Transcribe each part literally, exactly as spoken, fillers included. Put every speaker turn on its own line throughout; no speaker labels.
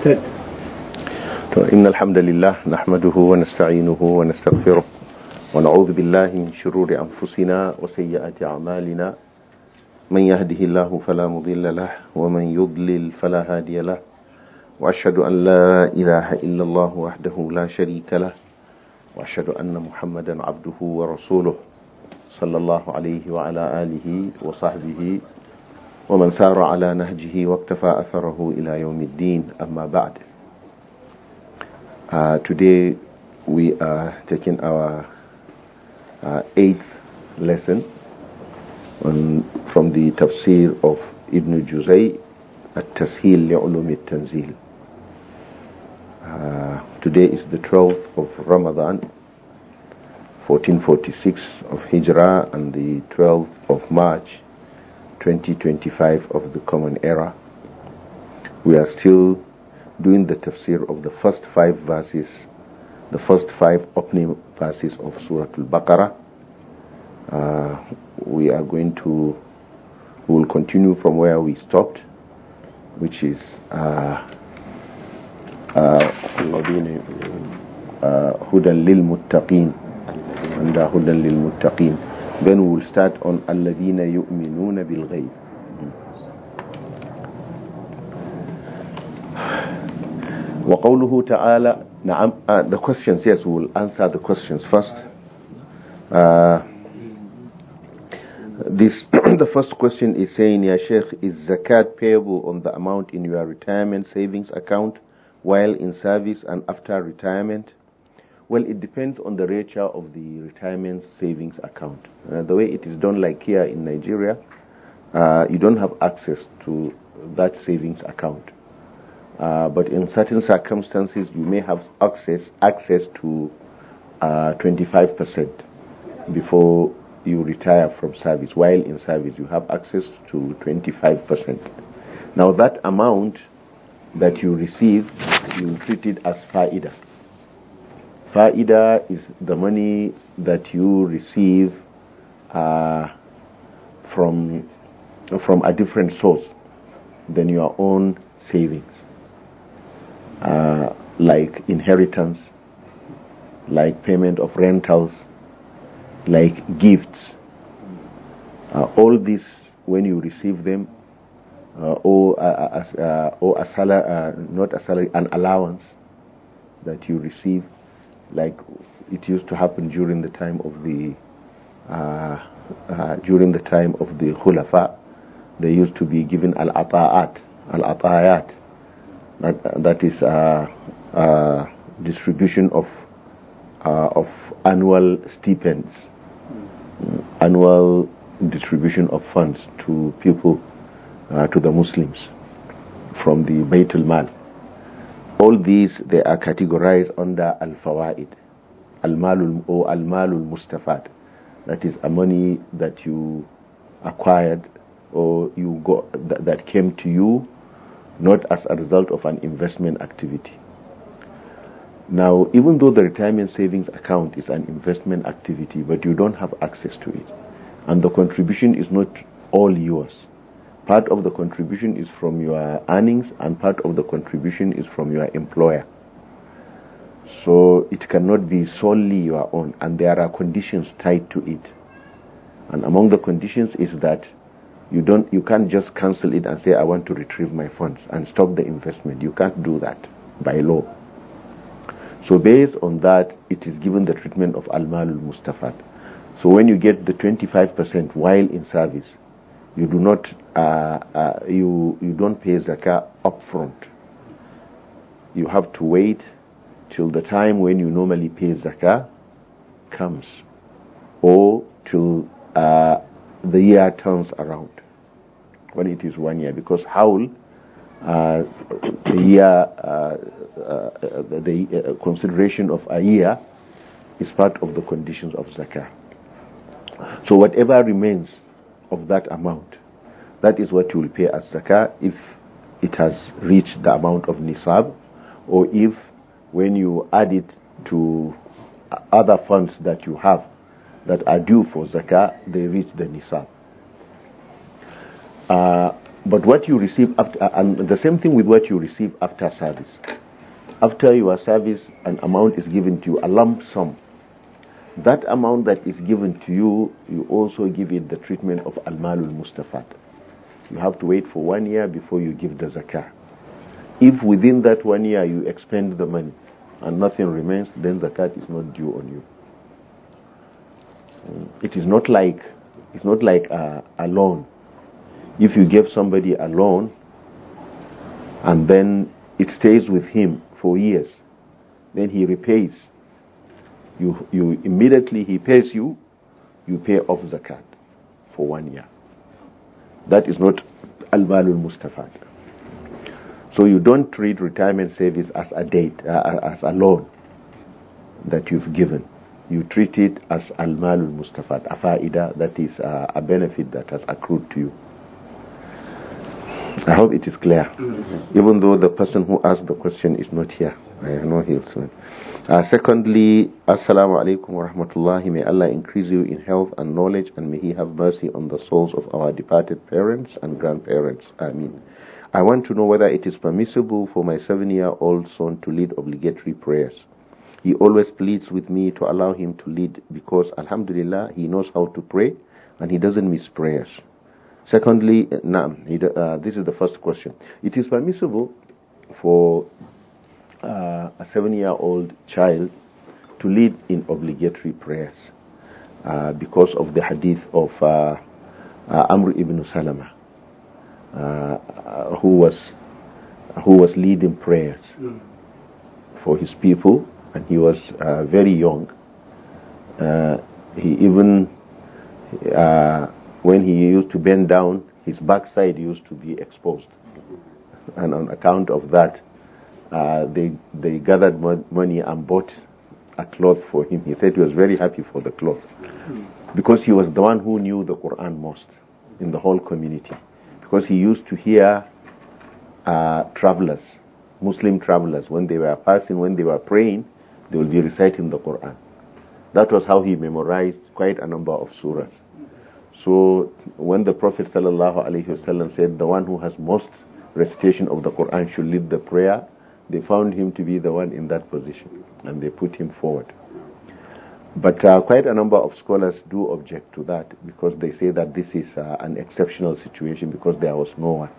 Understood.
إن الحمد لله نحمده ونستعينه ونستغفره ونعوذ بالله من شرور أنفسنا وسيئات أعمالنا من يهده الله فلا مضل له ومن يضلل فلا هادي له وأشهد أن لا إله إلا الله وحده لا شريك له وأشهد أن محمدا عبده ورسوله صلى الله عليه وعلى آله وصحبه ومن سار على نهجه واقتفى أثره إلى يوم الدين أما بعد. Uh, today we are taking our uh, eighth lesson on, from the tafsir of Ibn Juzay At-Tasheel Li'ulum At-Tanzil. Uh, today is the twelfth of Ramadan, fourteen forty-six of Hijrah, and the twelfth of March, twenty twenty-five of the Common Era. We are still doing the tafsir of the first five verses, the first five opening verses of Surah Al-Baqarah. Uh, we are going to, we will continue from where we stopped, which is uh, Hudan lil Muttaqeen, and Hudan lil Muttaqeen. Then we will start on Alladhina yu'minuna bil ghayb. وقوله تعالى نعم. uh, the questions, yes, we will answer the questions first. Uh, this the first question is saying, Ya Sheikh, is zakat payable on the amount in your retirement savings account while in service and after retirement? Well, it depends on the nature of the retirement savings account. Uh, the way it is done, like here in Nigeria, uh, you don't have access to that savings account. Uh, but in certain circumstances, you may have access access to uh, twenty-five percent before you retire from service. While in service, you have access to twenty-five percent. Now, that amount that you receive, you treat it as faida. Faida is the money that you receive uh, from from a different source than your own savings. Uh, like inheritance, like payment of rentals, like gifts. Uh, all this, when you receive them, uh, or, uh, uh, or a salary, uh, not a salary, an allowance that you receive, like it used to happen during the time of the uh, uh, during the time of the Khulafa. They used to be given al-ata'at, al-ata'ayat. That, that is uh, uh, distribution of uh, of annual stipends, mm. annual distribution of funds to people, uh, to the Muslims from the Baytul Mal. All these, they are categorized under al-fawaid, al-malul or al-malul mustafad. That is a money that you acquired or you got th- that came to you, not as a result of an investment activity. Now, even though the retirement savings account is an investment activity, but you don't have access to it, and the contribution is not all yours. Part of the contribution is from your earnings, and part of the contribution is from your employer. So it cannot be solely your own, and there are conditions tied to it. And among the conditions is that You don't. You can't just cancel it and say, I want to retrieve my funds and stop the investment. You can't do that by law. So based on that, it is given the treatment of al-malul mustafad. So when you get the twenty-five percent while in service, you do not, uh, uh, you you don't pay zakah upfront. You have to wait till the time when you normally pay zakah comes, or till uh, the year turns around, when it is one year, because haul, uh, the year, uh, uh, the uh, consideration of a year is part of the conditions of zakah. So whatever remains of that amount, that is what you will pay as zakah if it has reached the amount of nisab, or if when you add it to other funds that you have that are due for zakah, they reach the nisab. Uh, But what you receive after, and the same thing with what you receive after service. After your service, an amount is given to you, a lump sum. That amount that is given to you, you also give it the treatment of al-malul mustafad. You have to wait for one year before you give the zakah. If within that one year you expend the money and nothing remains, then zakat is not due on you. It is not like it's not like a, a loan. If you give somebody a loan and then it stays with him for years, then he repays. You, you immediately he pays you, you pay off zakat for one year. That is not al-malul mustafad. So you don't treat retirement savings as a debt, uh, as a loan that you've given. You treat it as al-malul mustafad, a faida, that is uh, a benefit that has accrued to you. I hope it is clear. Mm-hmm. Even though the person who asked the question is not here. I know he'll soon. Uh, secondly, Assalamu alaikum wa rahmatullahi. May Allah increase you in health and knowledge, and may He have mercy on the souls of our departed parents and grandparents. Ameen. I want to know whether it is permissible for my seven-year-old son to lead obligatory prayers. He always pleads with me to allow him to lead because, alhamdulillah, he knows how to pray and he doesn't miss prayers. Secondly, nah, he, uh, this is the first question. It is permissible for uh, a seven-year-old child to lead in obligatory prayers uh, because of the hadith of uh, uh, Amr ibn Salama, uh, who was who was leading prayers for his people, and he was uh, very young. Uh, he even uh, when he used to bend down, his backside used to be exposed. And on account of that, uh, they they gathered mo- money and bought a cloth for him. He said he was very happy for the cloth because he was the one who knew the Quran most in the whole community. Because he used to hear uh, travelers, Muslim travelers, when they were passing, when they were praying, they will be reciting the Quran. That was how he memorized quite a number of surahs. So when the Prophet sallallahu alaihi wasallam said the one who has most recitation of the Quran should lead the prayer, they found him to be the one in that position and they put him forward. But uh, quite a number of scholars do object to that because they say that this is uh, an exceptional situation because there was no one.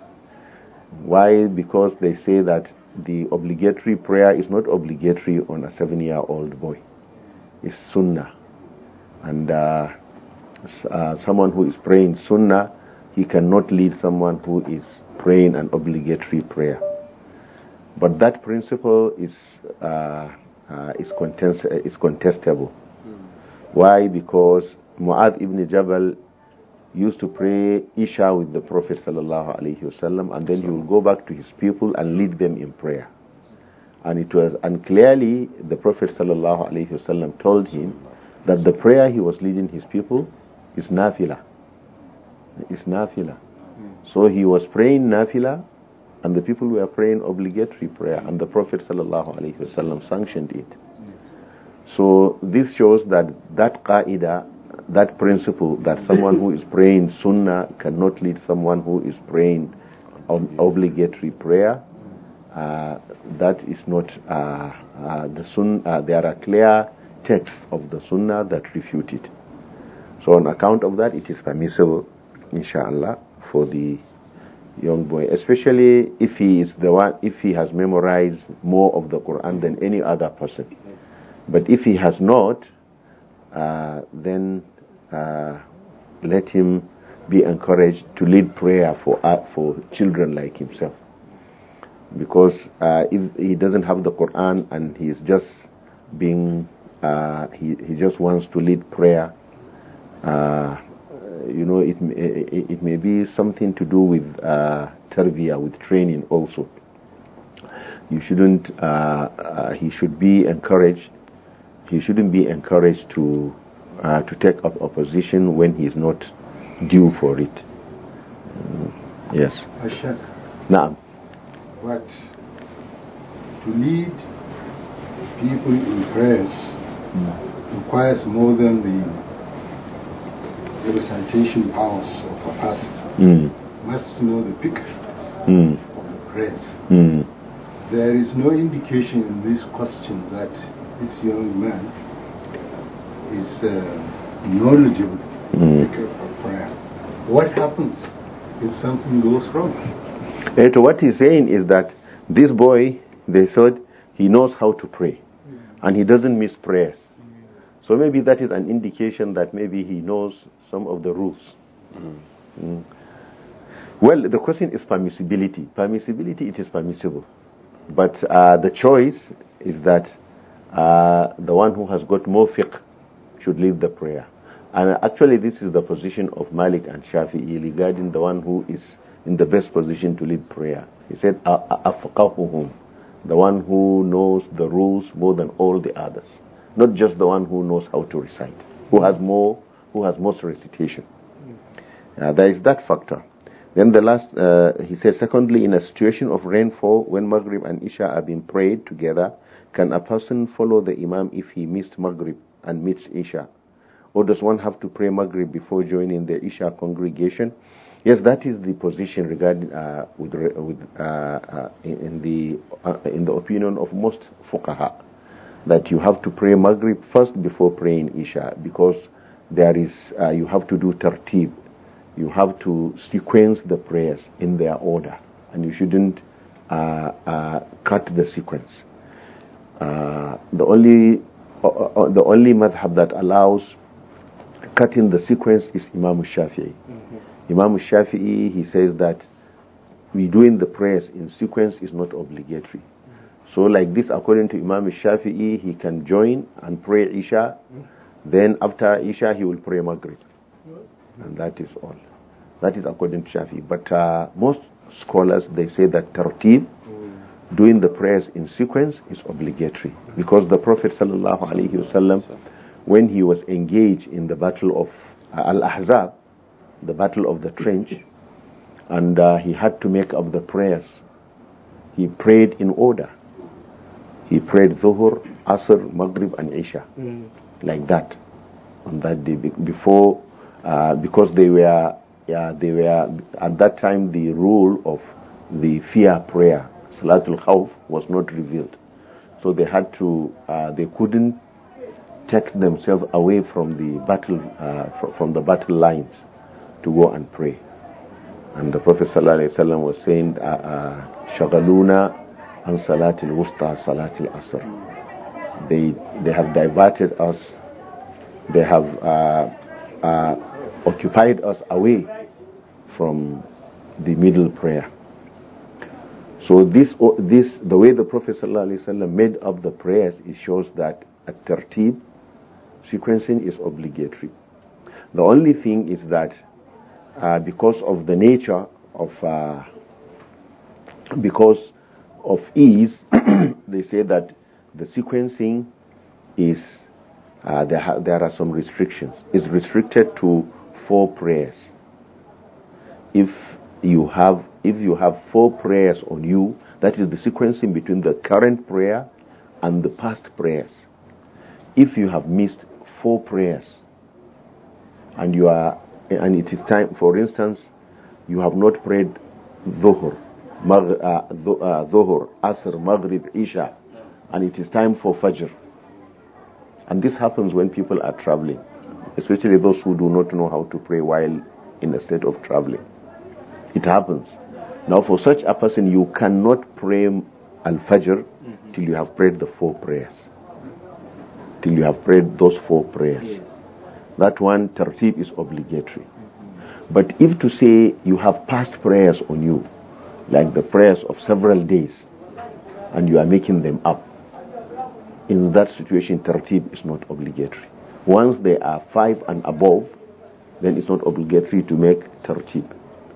Why? Because they say that the obligatory prayer is not obligatory on a seven-year-old boy. It's sunnah. And uh, Uh, someone who is praying sunnah, he cannot lead someone who is praying an obligatory prayer. But that principle is uh, uh, is, contest- is contestable. Mm. Why? Because Mu'adh ibn Jabal used to pray Isha with the Prophet sallallahu alaihi wasallam, and then he will go back to his people and lead them in prayer. And it was, and clearly the Prophet sallallahu alaihi wasallam told him that the prayer he was leading his people is nafila. It's nafila. Mm. So he was praying nafila, and the people were praying obligatory prayer, and the Prophet sallallahu alaihi wasallam sanctioned it. Mm. So this shows that that qaida, that principle, that someone who is praying sunnah cannot lead someone who is praying ob- obligatory prayer. Uh, that is not uh, uh, the sunnah. Uh, there are clear texts of the sunnah that refute it. So on account of that, it is permissible, inshallah, for the young boy, especially if he is the one, if he has memorized more of the Quran than any other person. But if he has not, uh, then uh, let him be encouraged to lead prayer for uh, for children like himself. Because uh, if he doesn't have the Quran and he is just being, uh, he he just wants to lead prayer. Uh, you know, it, it it may be something to do with uh, tarbiyah, with training also. You shouldn't. Uh, uh, he should be encouraged. He shouldn't be encouraged to uh, to take up opposition when he is not due for it. Mm, yes.
Ashak.
Naam.
But to lead people in prayers mm. requires more than the the recitation powers of us. Mm. must know the picture
mm.
of prayers.
Mm.
There is no indication in this question that this young man is uh, knowledgeable
mm.
of prayer. What happens if something goes wrong?
And what he's saying is that this boy, they thought he knows how to pray, mm. and he doesn't miss prayers. Mm. So maybe that is an indication that maybe he knows some of the rules. Mm. Mm. Well, the question is permissibility. Permissibility, it is permissible. But uh, the choice is that uh, the one who has got more fiqh should lead the prayer. And actually this is the position of Malik and Shafi'i regarding the one who is in the best position to lead prayer. He said, أَفْقَهُهُمْ, the one who knows the rules more than all the others. Not just the one who knows how to recite, who has more, who has most recitation. Uh, there is that factor. Then the last, uh, he said, secondly, in a situation of rainfall, when Maghrib and Isha are being prayed together, can a person follow the Imam if he missed Maghrib and meets Isha? Or does one have to pray Maghrib before joining the Isha congregation? Yes, that is the position regarding uh, with, with uh, uh, in the uh, in the opinion of most fuqaha, that you have to pray Maghrib first before praying Isha, because there is uh, you have to do tartib. You have to sequence the prayers in their order, and you shouldn't uh, uh, cut the sequence. Uh, the only uh, uh, the only madhab that allows cutting the sequence is Imam Shafi'i. Mm-hmm. Imam Shafi'i, he says that we doing the prayers in sequence is not obligatory. Mm-hmm. So like this, according to Imam Shafi'i, he can join and pray Isha, mm-hmm. then after Isha he will pray Maghrib. Mm-hmm. And that is all. That is according to Shafi'i. But uh, most scholars, they say that tartib, mm-hmm. doing the prayers in sequence, is obligatory. Mm-hmm. Because the Prophet sallallahu alaihi wasallam, when he was engaged in the battle of uh, Al-Ahzab, the battle of the trench, and uh, he had to make up the prayers, he prayed in order. He prayed Zuhur, Asr, Maghrib and Isha, mm. like that on that day, before uh, because they were yeah, they were at that time the rule of the fear prayer, Salatul Khawf, was not revealed, so they had to uh, they couldn't take themselves away from the battle uh, fr- from the battle lines to go and pray. And the Prophet sallallahu alaihi wasallam was saying, "Shagaluna an salatil wusta, salatil asr." They they have diverted us. They have uh, uh, occupied us away from the middle prayer. So this this the way the Prophet sallallahu alaihi wasallam made up the prayers, it shows that at tartib, sequencing is obligatory. The only thing is that uh, because of the nature of uh, because of ease, they say that the sequencing is uh, there, ha- there are some restrictions. It's restricted to four prayers. If you have if you have four prayers on you, that is the sequencing between the current prayer and the past prayers. If you have missed four prayers and you are and it is time, for instance, you have not prayed Dhuhr, Magh, uh, Dhuhr, Asr, Maghrib, Isha, and it is time for Fajr. And this happens when people are traveling, especially those who do not know how to pray while in a state of traveling. It happens. Now for such a person, you cannot pray Al-Fajr mm-hmm. till you have prayed the four prayers. Till you have prayed those four prayers. Yes. That one, tartib, is obligatory. Mm-hmm. But if to say you have past prayers on you, like the prayers of several days, and you are making them up, in that situation, tartib is not obligatory. Once they are five and above, then it's not obligatory to make tartib.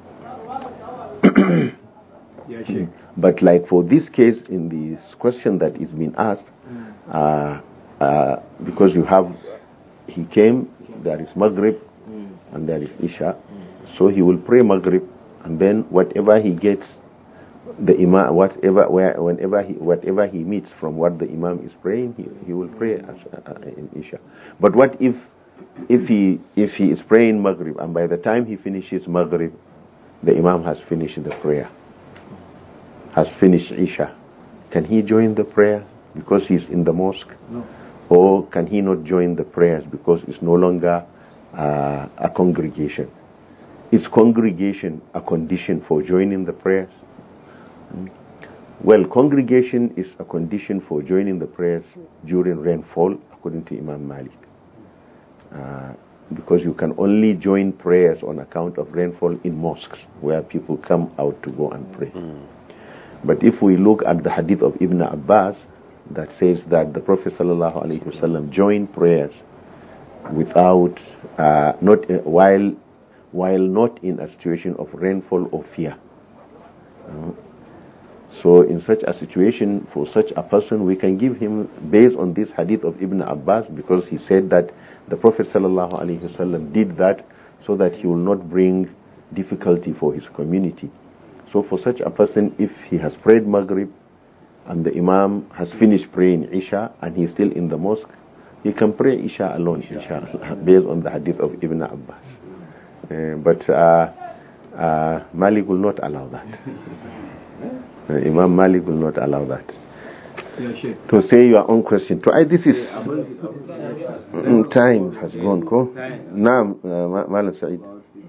Yeah, sure.
But like for this case, in this question that is being asked, mm. uh, uh, because you have, he came, there is Maghrib, mm. and there is Isha, mm. so he will pray Maghrib, and then whatever he gets, the Imam, whatever, where, whenever he, whatever he meets from what the Imam is praying, he, he will pray as, uh, in Isha. But what if, if he, if he is praying Maghrib, and by the time he finishes Maghrib, the Imam has finished the prayer, has finished Isha, can he join the prayer because he's in the mosque?
No.
Or can he not join the prayers because it's no longer uh, a congregation? Is congregation a condition for joining the prayers? Well, congregation is a condition for joining the prayers during rainfall, according to Imam Malik. Uh, because you can only join prayers on account of rainfall in mosques, where people come out to go and pray. Mm. But if we look at the hadith of Ibn Abbas, that says that the Prophet sallallahu alaihi wasallam joined prayers without, uh, not uh, while, while not in a situation of rainfall or fear. Uh, So in such a situation, for such a person, we can give him, based on this hadith of Ibn Abbas, because he said that the Prophet sallallahu alaihi wasallam did that so that he will not bring difficulty for his community. So for such a person, if he has prayed Maghrib and the Imam has finished praying Isha and he is still in the mosque, he can pray Isha alone, inshallah, based on the hadith of Ibn Abbas. Uh, but uh, uh, Malik will not allow that. Uh, Imam Malik will not allow that.
Yeah,
to say your own question. To I, this is mm, time has gone. Ko? Naam, uh, Malam Saeed.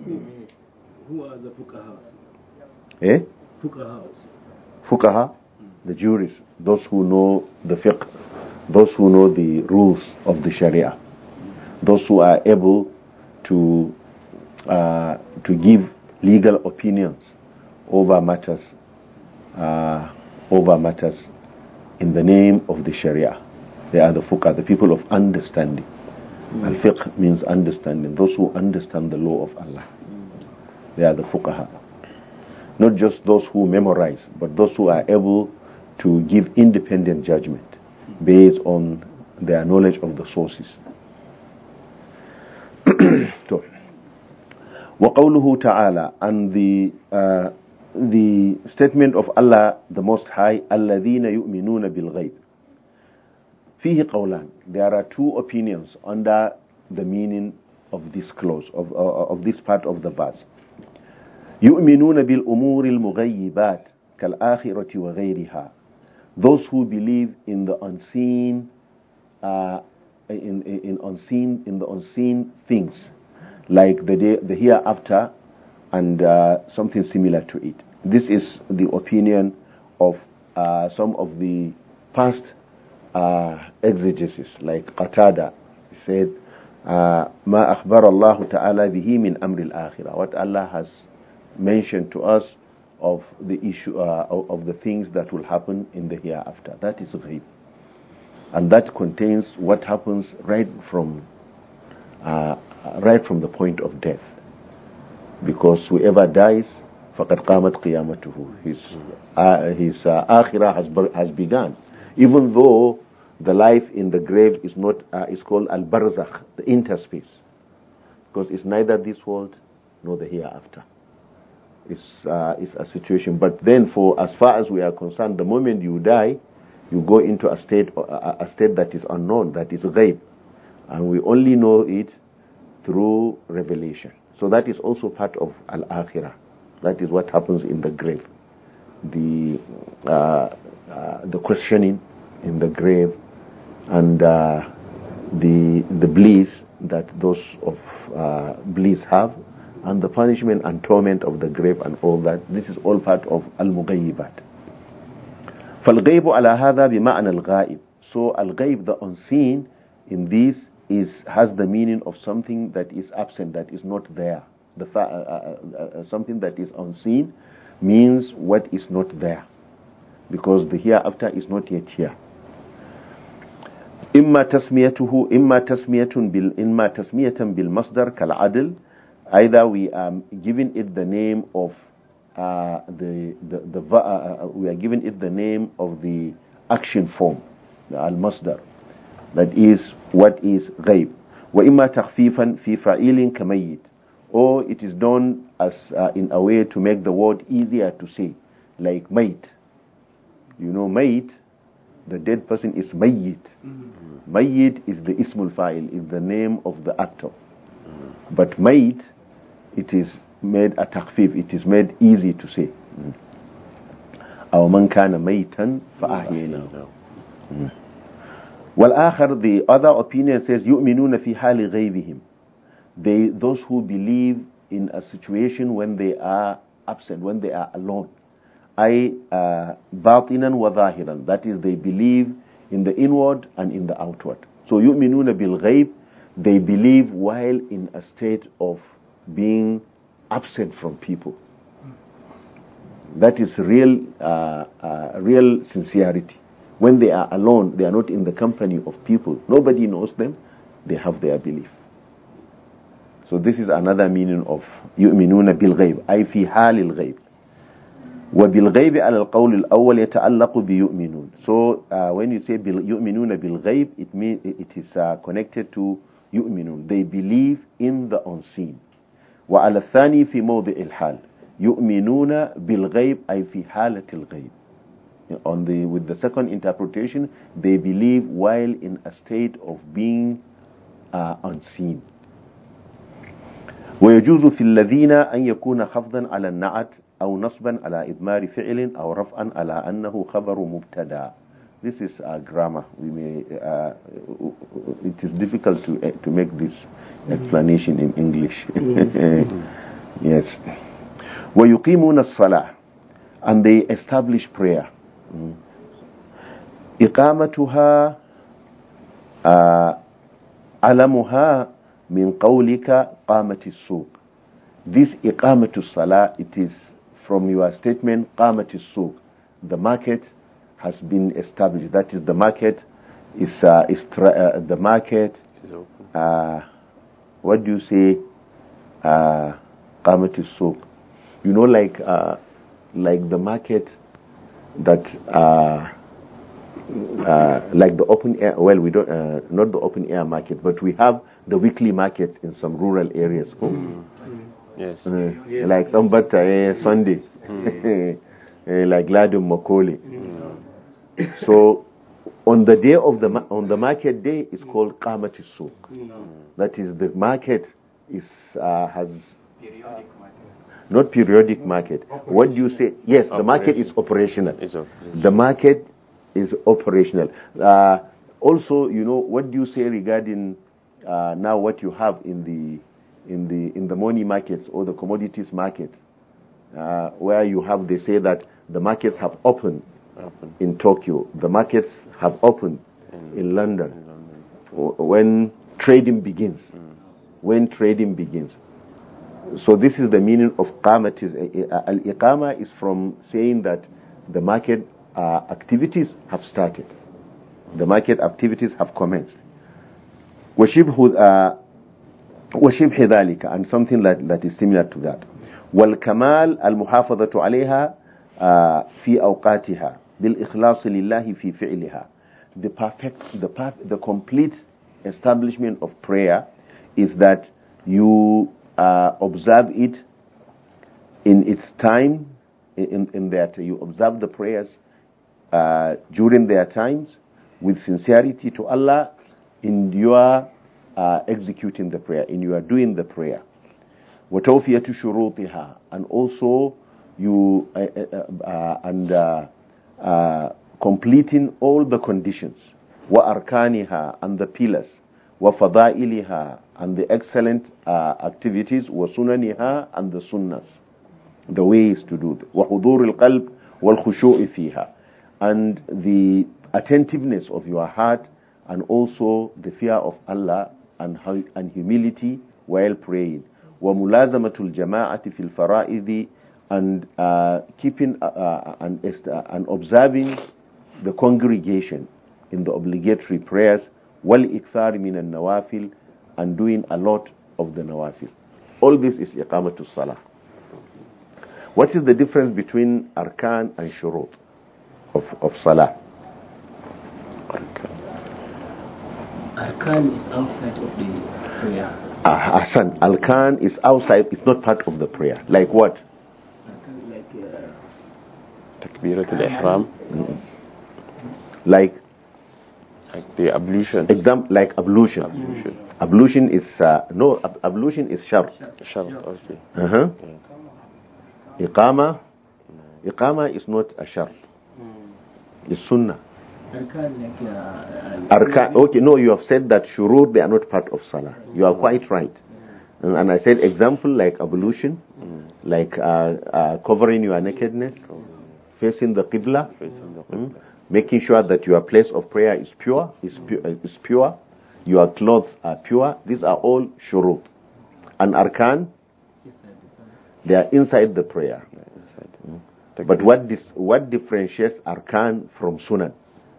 Who are the fuqaha?
Eh?
Fuqaha.
Fuqaha, the jurists, those who know the fiqh, those who know the rules of the Sharia, those who are able to uh, to give legal opinions over matters. Uh, over matters in the name of the Sharia. They are the fuqaha, the people of understanding. Mm. Al-fiqh means understanding, those who understand the law of Allah. Mm. They are the fuqaha. Not just those who memorize, but those who are able to give independent judgment based on their knowledge of the sources. So, وَقَوْلُهُ تَعَالَى, and the uh, the statement of Allah the Most High, الَّذِينَ يُؤْمِنُونَ بِالْغَيْبِ. فيه قولان. There are two opinions under the meaning of this clause, of, uh, of this part of the verse. يُؤْمِنُونَ بِالْأُمُورِ الْمُغَيِّبَاتِ كَالْآخِرَةِ وَغَيْرِهَا. Those who believe in the unseen, uh, in, in, in unseen, in the unseen things, like the day, the hereafter, and uh, something similar to it. This is the opinion of uh, some of the past uh, exegesis, like Qatada said, "Ma akhbar Allah Taala bihi min amri al-akhirah." What Allah has mentioned to us of the issue uh, of, of the things that will happen in the hereafter. That is ghaib, and that contains what happens right from uh, right from the point of death. Because whoever dies, فَقَدْ قَامَتْ قِيَامَتُهُ. His, uh, his uh, akhirah has, has begun. Even though the life in the grave is not, uh, is called al-barzakh, the interspace. Because it's neither this world nor the hereafter. It's, uh, it's a situation. But then for as far as we are concerned, the moment you die, you go into a state, uh, a state that is unknown, that is ghaib. And we only know it through revelation. So that is also part of al-akhirah. That is what happens in the grave. The uh, uh, the questioning in the grave, and uh, the the bliss that those of uh, bliss have, and the punishment and torment of the grave and all that. This is all part of al-mughayyibat. فَالْغَيْبُ عَلَى هَذَا بِمَعْنَى الْغَائِبِ. So al-ghayb, the unseen, in this is has the meaning of something that is absent, that is not there. The fa- uh, uh, uh, something that is unseen means what is not there, because the hereafter is not yet here. إما تسميته إما تسمية بال إما تسمية بالمصدر كالعدل. Either we are giving it the name of uh, the the, the uh, we are giving it the name of the action form, the al-masdar. That is what is ghaib. وَإِمَّا تَخْفِيفًا فِي فَعِيلٍ كَمَيِّتٍ. Or it is done as uh, in a way to make the word easier to say, like mayit. You know, mayit, the dead person is mayyit. Mm-hmm. Mayyit is the ismul fa'il, is the name of the actor. Mm-hmm. But mayit, it is made a takhfif. It is made easy to say. أو من كان ميتا فأحييناه. والآخر, the other opinion says يؤمنون في حال غيبهم. They, those who believe in a situation when they are absent, when they are alone. أي باطنا وظاهرا. That is, they believe in the inward and in the outward. So يؤمنون بالغيب, they believe while in a state of being absent from people. That is real, uh, uh, real sincerity. When they are alone, they are not in the company of people. Nobody knows them. They have their belief. So this is another meaning of يؤمنون بالغيب أي في حال الغيب. وبالغيب على القول الأول يتعلق بيؤمنون. So uh, when you say يؤمنون بالغيب, it means it is uh, connected to يؤمنون. They believe in the unseen. وعلى الثاني في موضع الحال يؤمنون بالغيب أي في حالة الغيب. On the with the second interpretation, they believe while in a state of being uh, unseen. ويجوز في الذين أن يكون خفضا على النعت أو نصبا على إضمار فعل أو رفعا على أنه خبر مبتدا. This is uh, grammar. We may, uh, it is difficult to uh, to make this explanation in English. Yes. ويقيمون الصلاة, and they establish prayer. Mm. إقامتها uh, علمها من قولك قامت السوق. This إقامة الصلاة, it is from your statement قامت السوق. The market has been established. That is, the market is, uh, is tra- uh, the market. Uh, what do you say? Uh, قامت السوق. You know, like uh, like the market that uh, uh, like the open air. Well, we don't uh, not the open air market, but we have the weekly market in some rural areas. Mm.
Yes.
Uh, yes. Like Tambata uh, Sunday, mm. uh, like Ladum Makoli. Mm. So on the day of the ma- on the market day, it's called Qamati Suq. Mm. That is, the market is uh, has. Periodic market. Not periodic market. What do you say? Yes, the market is operational. operational. The market is operational. Uh, also, you know, what do you say regarding uh, now what you have in the in the in the money markets or the commodities market, uh, where you have, they say that the markets have opened Open. in Tokyo. The markets have opened in, in London. In London. When trading begins. Mm. When trading begins. So this is the meaning of qamat. Al-iqama is from saying that the market uh, activities have started. The market activities have commenced. وشبه وشبه ذلك, and something that, that is similar to that. والكمال المحافظة عليها في أوقاتها بالإخلاص لله في فعلها. The perfect, the perfect, the complete establishment of prayer is that you Uh, observe it in its time, in, in that you observe the prayers uh, during their times with sincerity to Allah in your uh, executing the prayer, in your doing the prayer. وَتَوْفِيَةُ شُرُوطِهَا, and also you uh, uh, uh, and uh, uh, completing all the conditions. وَأَرْكَانِهَا, and the pillars. وَفَضَائِلِهَا, and the excellent uh, activities. وَسُنَنِهَا, and the sunnahs, the ways to do it. وَحُضُورِ الْقَلْبِ وَالْخُشُوءِ فِيهَا, and the attentiveness of your heart, and also the fear of Allah and, and humility while praying. وَمُلَازَمَةُ الْجَمَاعَةِ فِي الْفَرَائِضِ, and uh, keeping uh, uh, and, uh, and observing the congregation in the obligatory prayers. وَالْإِكْثَارِ مِنَ النَّوَافِلِ, and doing a lot of the nawafil. All this is iqamatul salah. What is the difference between arkan and shurut of, of salah?
Arkan is outside of the prayer.
Ah, Hassan, arkan is outside, it's not part of the prayer. Like what?
Arkan, like uh,
Takbirat al-ihram.
Mm-hmm. Like
Like the ablution.
Example, like ablution. Ablution, ablution is, uh, no, ab- ablution is shart.
Shart, okay.
Uh-huh. Yeah. Iqama, Iqama is not a shart. It's sunnah. Arkan, okay, no, you have said that shurut, they are not part of salah. You are quite right. And, and I said example like ablution, mm. like uh, uh, covering your nakedness, mm. facing the qibla, facing the qibla. Mm. making sure that your place of prayer is pure, is pure, is pure, your clothes are pure. These are all shurut. And arkan, they are inside the prayer. Mm. But what dis, what differentiates arkan from sunan?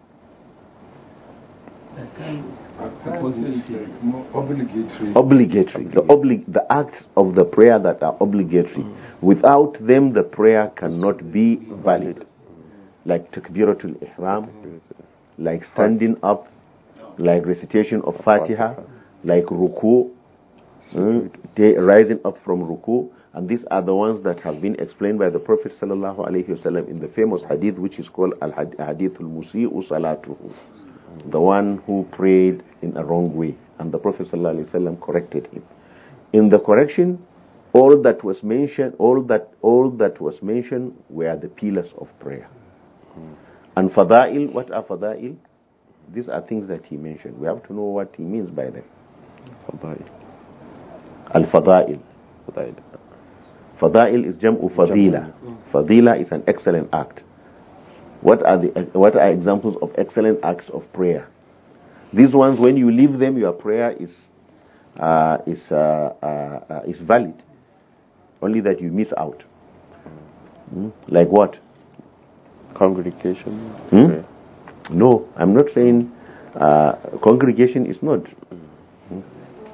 Obligatory.
Obligatory. The, obli- the acts of the prayer that are obligatory. Mm. Without them, the prayer cannot be valid. Like takbiratul ihram, like standing up, like recitation of Fatiha, like ruku, mm, rising up from ruku. And these are the ones that have been explained by the Prophet sallallahu alaihi wasallam in the famous hadith, which is called al-hadith al-musi'u salatuhu. The one who prayed in a wrong way, and the Prophet ﷺ corrected him. In the correction, all that was mentioned, all that all that was mentioned were the pillars of prayer. Mm. And fada'il, what are fada'il? These are things that he mentioned. We have to know what he means by them. Fada'il. Al-fada'il. Fada'il. Fada'il is jam'u fadila. Fadila is an excellent act. What are the what are examples of excellent acts of prayer? These ones, when you leave them, your prayer is uh, is uh, uh, uh, is valid. Only that you miss out. Mm? Like what?
Congregation.
Hmm? No, I'm not saying uh, congregation is not. Mm.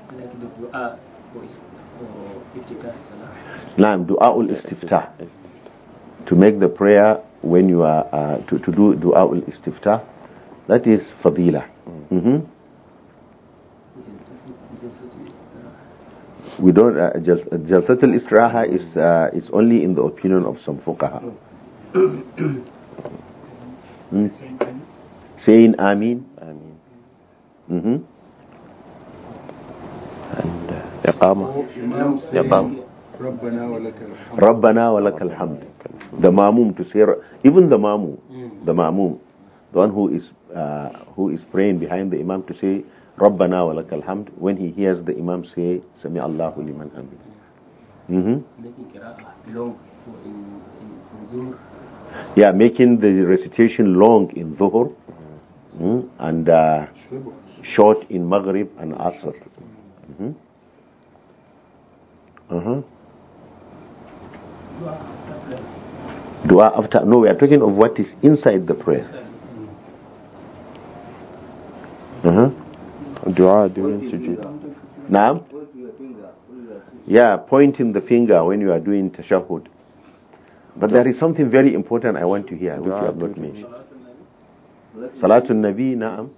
Naam, du'a ul istiftah. To make the prayer when you are uh, to, to do du'a ul istiftah, that is fadila. Mm-hmm. We don't. Uh, Jalsat al istiraha is uh, is only in the opinion of some fuqaha. mm. Saying Ameen. Ameen. Mm-hmm.
And uh, iqama. Iqama.
Rabbana wa lakal hamd. The Ma'mum to say, even the Ma'mum, mm. the Ma'mum, the one who is uh, who is praying behind the Imam to say Rabbana wa lakal hamd, when he hears the Imam say Sami Allahu liman hamid. Mm-hmm. Yeah, making the recitation long in Dhuhr mm, and uh, short in Maghrib and Asr. Mm-hmm. Uh-huh. Dua after, no, we are talking of what is inside the prayer. Uh-huh.
Dua during sujood.
Naam? Yeah, pointing the finger when you are doing tashahhud. But there is something very important I want to hear, which you have not mentioned. Salatul Nabi, naam?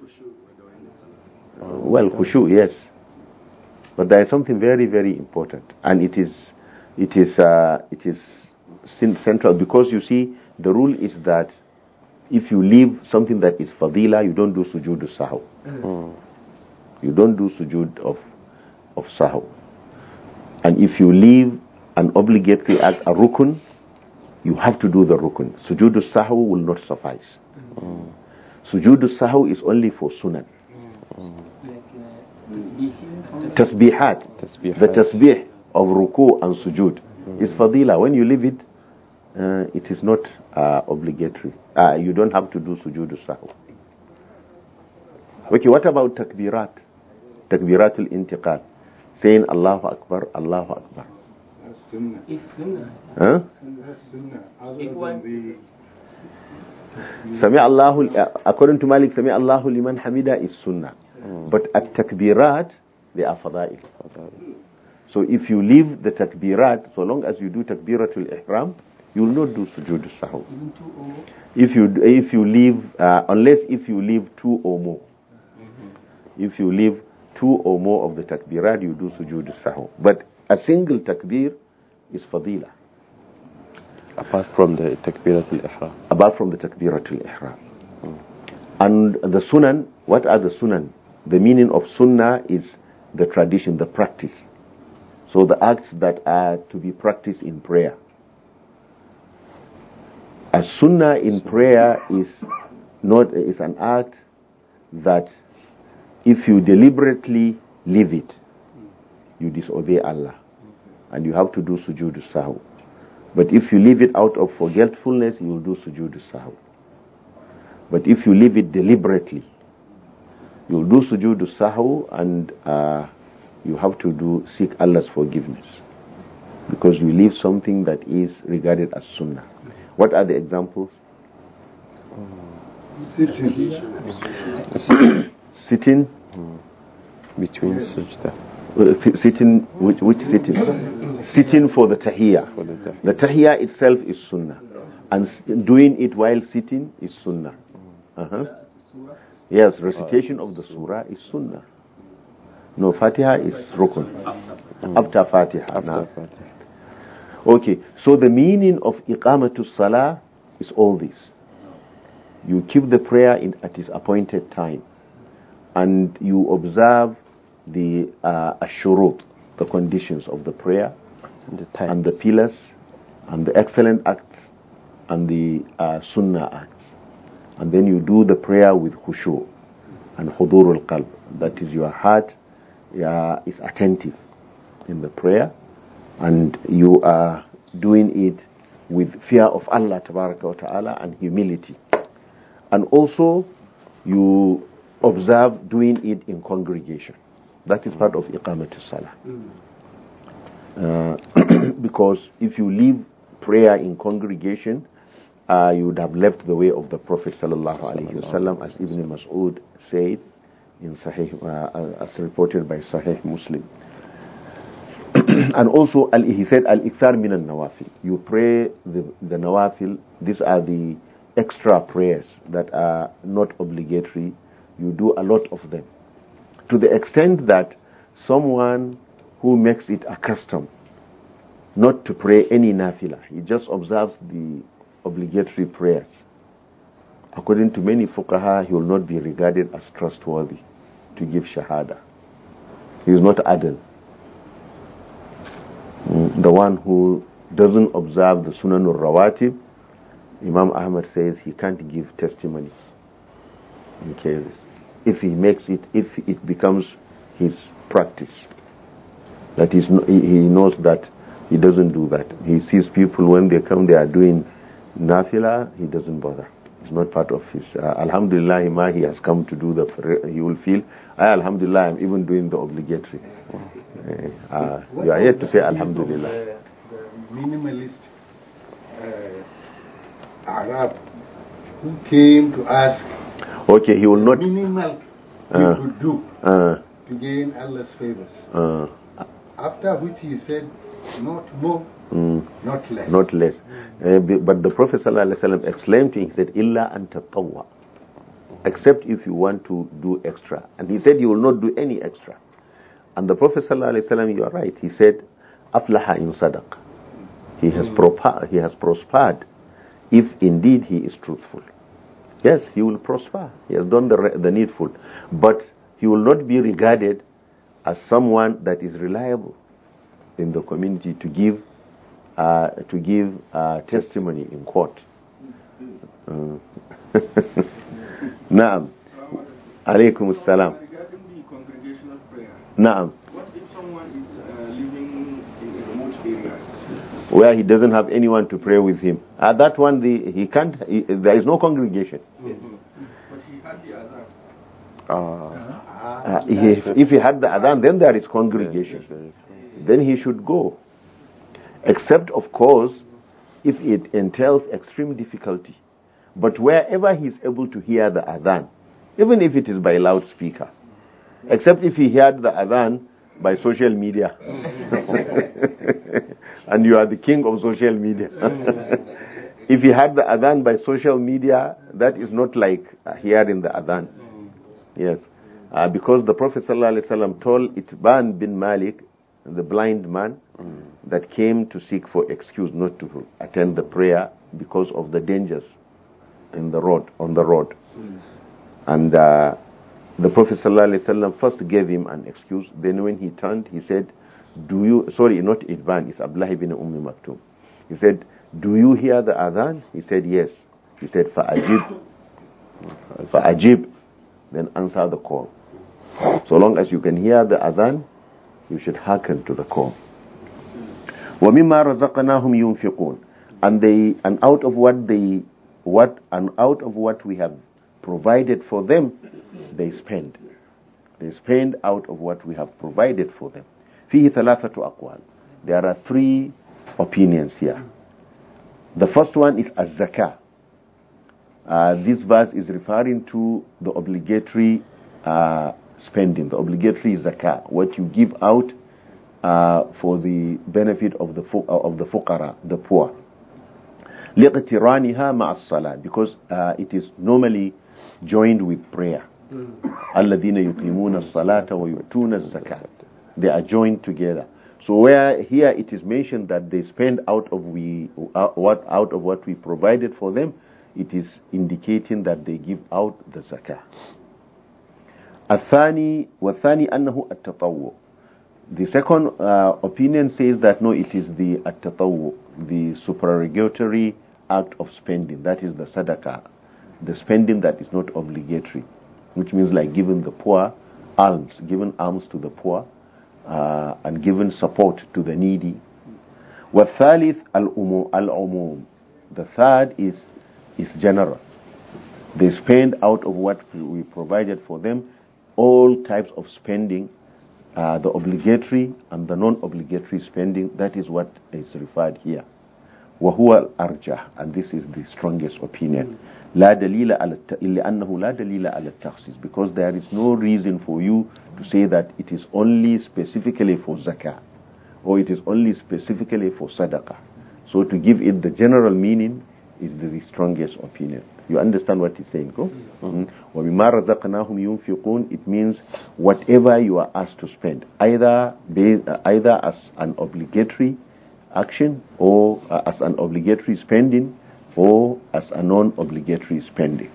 Well, khushu, yes. But there is something very, very important. And it is, it is, uh, it is central, because you see the rule is that if you leave something that is fadila, you don't do sujood sahw. Mm. You don't do sujood of of sahw. And if you leave an obligatory act, a rukun, you have to do the rukun. Sujood sahw will not suffice. Mm. Sujood sahw is only for sunan. Mm. Tasbihat. Tasbihat. The tasbih of ruku and sujood mm. is fadila. When you leave it, Uh, it is not uh, obligatory. Uh, you don't have to do sujood sahw. Okay, what about takbirat? Takbirat al-intiqal. Saying Allahu Akbar, Allahu Akbar.
That's sunnah.
If sunnah.
Huh?
That's sunnah. Other than the...
Sami Allahu, uh, according to Malik, Sami Allahu liman hamida is sunnah. Mm. But at takbirat, they are fada'il. So if you leave the takbirat, so long as you do takbiratul ihram, you will not do sujood sahw. If you if you leave uh, unless if you leave two or more. Mm-hmm. If you leave two or more of the takbirat, you do sujood sahw. But a single takbir is fadila.
Apart from the takbiratul ihram.
Apart from the takbiratul ihram. Mm. And the sunan, what are the sunan? The meaning of sunnah is the tradition, the practice. So the acts that are to be practiced in prayer. A sunnah in prayer is not is an act that if you deliberately leave it, you disobey Allah, and you have to do sujood sahw. But if you leave it out of forgetfulness, you will do sujood sahw. But if you leave it deliberately, you will do sujood sahw, and uh, you have to do seek Allah's forgiveness, because you leave something that is regarded as sunnah. What are the examples?
Sitting.
Sitting
Between sajda.
Uh, sitting, which, which sitting? Sitting for the tahiyya.
For the tahiyya.
The tahiyya itself is sunnah, and s- doing it while sitting is sunnah. Uh-huh. Yes, recitation of the surah is sunnah. No, Fatiha is rukun. After Fatiha.
After
Now.
Fatiha.
Okay, so the meaning of iqamatus salah is all this. You keep the prayer in, at its appointed time, and you observe the uh, ashurut, the conditions of the prayer,
And the
and the
times.
pillars, and the excellent acts, and the uh, sunnah acts. And then you do the prayer with khushu and hudurul qalb. That is, your heart uh, is attentive in the prayer, and you are doing it with fear of Allah tabaraka wa ta'ala and humility. And also, you observe doing it in congregation. That is part of iqamatus salah. Uh, because if you leave prayer in congregation, uh, you would have left the way of the Prophet sallallahu alaihi wasallam, as Ibn Mas'ud said in Sahih, uh, as reported by Sahih Muslim. And also, al- he said, al-ikthar min al-nawafil. You pray the, the nawafil. These are the extra prayers that are not obligatory. You do a lot of them, to the extent that someone who makes it a custom not to pray any nafila, he just observes the obligatory prayers, according to many fuqaha, he will not be regarded as trustworthy to give shahada. He is not adil. Mm, the one who doesn't observe the sunan al-rawatib, Imam Ahmad says he can't give testimony in cases. If he makes it, if it becomes his practice, that is, he he knows that he doesn't do that. He sees people when they come, they are doing nafila, he doesn't bother. It's not part of his. Uh, Alhamdulillah, ma he has come to do the. He will feel, I, Alhamdulillah, I'm even doing the obligatory. Uh, uh, you are here to say Alhamdulillah.
The, the minimalist uh, Arab who came to ask.
Okay, he will not.
Minimal he
Uh,
could do
Uh,
to gain Allah's favors.
uh,
After which he said, not more,
mm,
not less.
not less. Uh, b- but the Prophet ﷺ explained to him, he said, Illa anta tawwa. Except if you want to do extra. And he said, you will not do any extra. And the Prophet ﷺ, you are right, he said, Aflaha in sadaq. He has, propa- he has prospered if indeed he is truthful. Yes, he will prosper. He has done the, re- the needful. But he will not be regarded as someone that is reliable in the community to give uh, to give uh, testimony in court. Uh. Naam. Alaykum as-salam.
Regarding the congregational prayer,
Naam.
what if someone is uh, living in a remote area?
Where he doesn't have anyone to pray with him. At that one, the, he can't. He, there is no congregation.
Mm-hmm. But he had the adhan.
Ah.
Uh, he, if he had the adhan, then there is congregation. Then he should go. Except, of course, if it entails extreme difficulty. But wherever he is able to hear the adhan, even if it is by loudspeaker, except if he heard the adhan by social media, and you are the king of social media. If he had the adhan by social media, that is not like uh, hearing the adhan. Yes. Uh, because the Prophet ﷺ told Itban bin Malik, the blind man, mm. that came to seek for excuse not to attend the prayer because of the dangers in the road, on the road. Mm. And uh, the Prophet ﷺ first gave him an excuse. Then when he turned, he said, do you, sorry, not Itban, it's Abdullah ibn Umm Maktoum. He said, do you hear the adhan? He said, yes. He said, fa'ajib, fa'ajib, then answer the call. So long as you can hear the adhan, you should hearken to the call. وَمِمَّا رَزَقْنَاهُمْ يُنْفِقُونَ. And they, and out of what they, what, and out of what we have provided for them, they spend. They spend out of what we have provided for them. فِيهِ ثَلَاثَةُ أَقْوَالٍ. There are three opinions here. The first one is az-zakah. Uh, this verse is referring to the obligatory uh, spending, the obligatory zakah, what you give out uh, for the benefit of the fu- uh, of the fuqara, the poor. لِقْتِرَانِهَا مَعَ الصَّلَاةِ, because uh, it is normally joined with prayer. الَّذِينَ يُقِيمُونَ الصَّلَاةَ وَيُؤْتُونَ الزَّكَاةَ. They are joined together. So where here it is mentioned that they spend out of we uh, what out of what we provided for them, it is indicating that they give out the zakah. الثاني والثاني أنه التطوع. The second uh, opinion says that no, it is the التطوع, the supererogatory act of spending. That is the sadaqah, the spending that is not obligatory, which means like giving the poor alms, giving alms to the poor, uh, and giving support to the needy. والثالث العموم. The third is is general. They spend out of what we provided for them, all types of spending, uh, the obligatory and the non-obligatory spending. That is what is referred here. وهو الأرجح, and this is the strongest opinion. لا دليل على لأنه لا دليل على التخصيص, because there is no reason for you to say that it is only specifically for zakah or it is only specifically for sadaqah. So to give it the general meaning is the strongest opinion. You understand what he's saying, go? Mm-hmm. وَمِمَّا رَزَقْنَاهُمْ يُنْفِقُونَ. It means whatever you are asked to spend, either based, uh, either as an obligatory action or uh, as an obligatory spending or as a non-obligatory spending.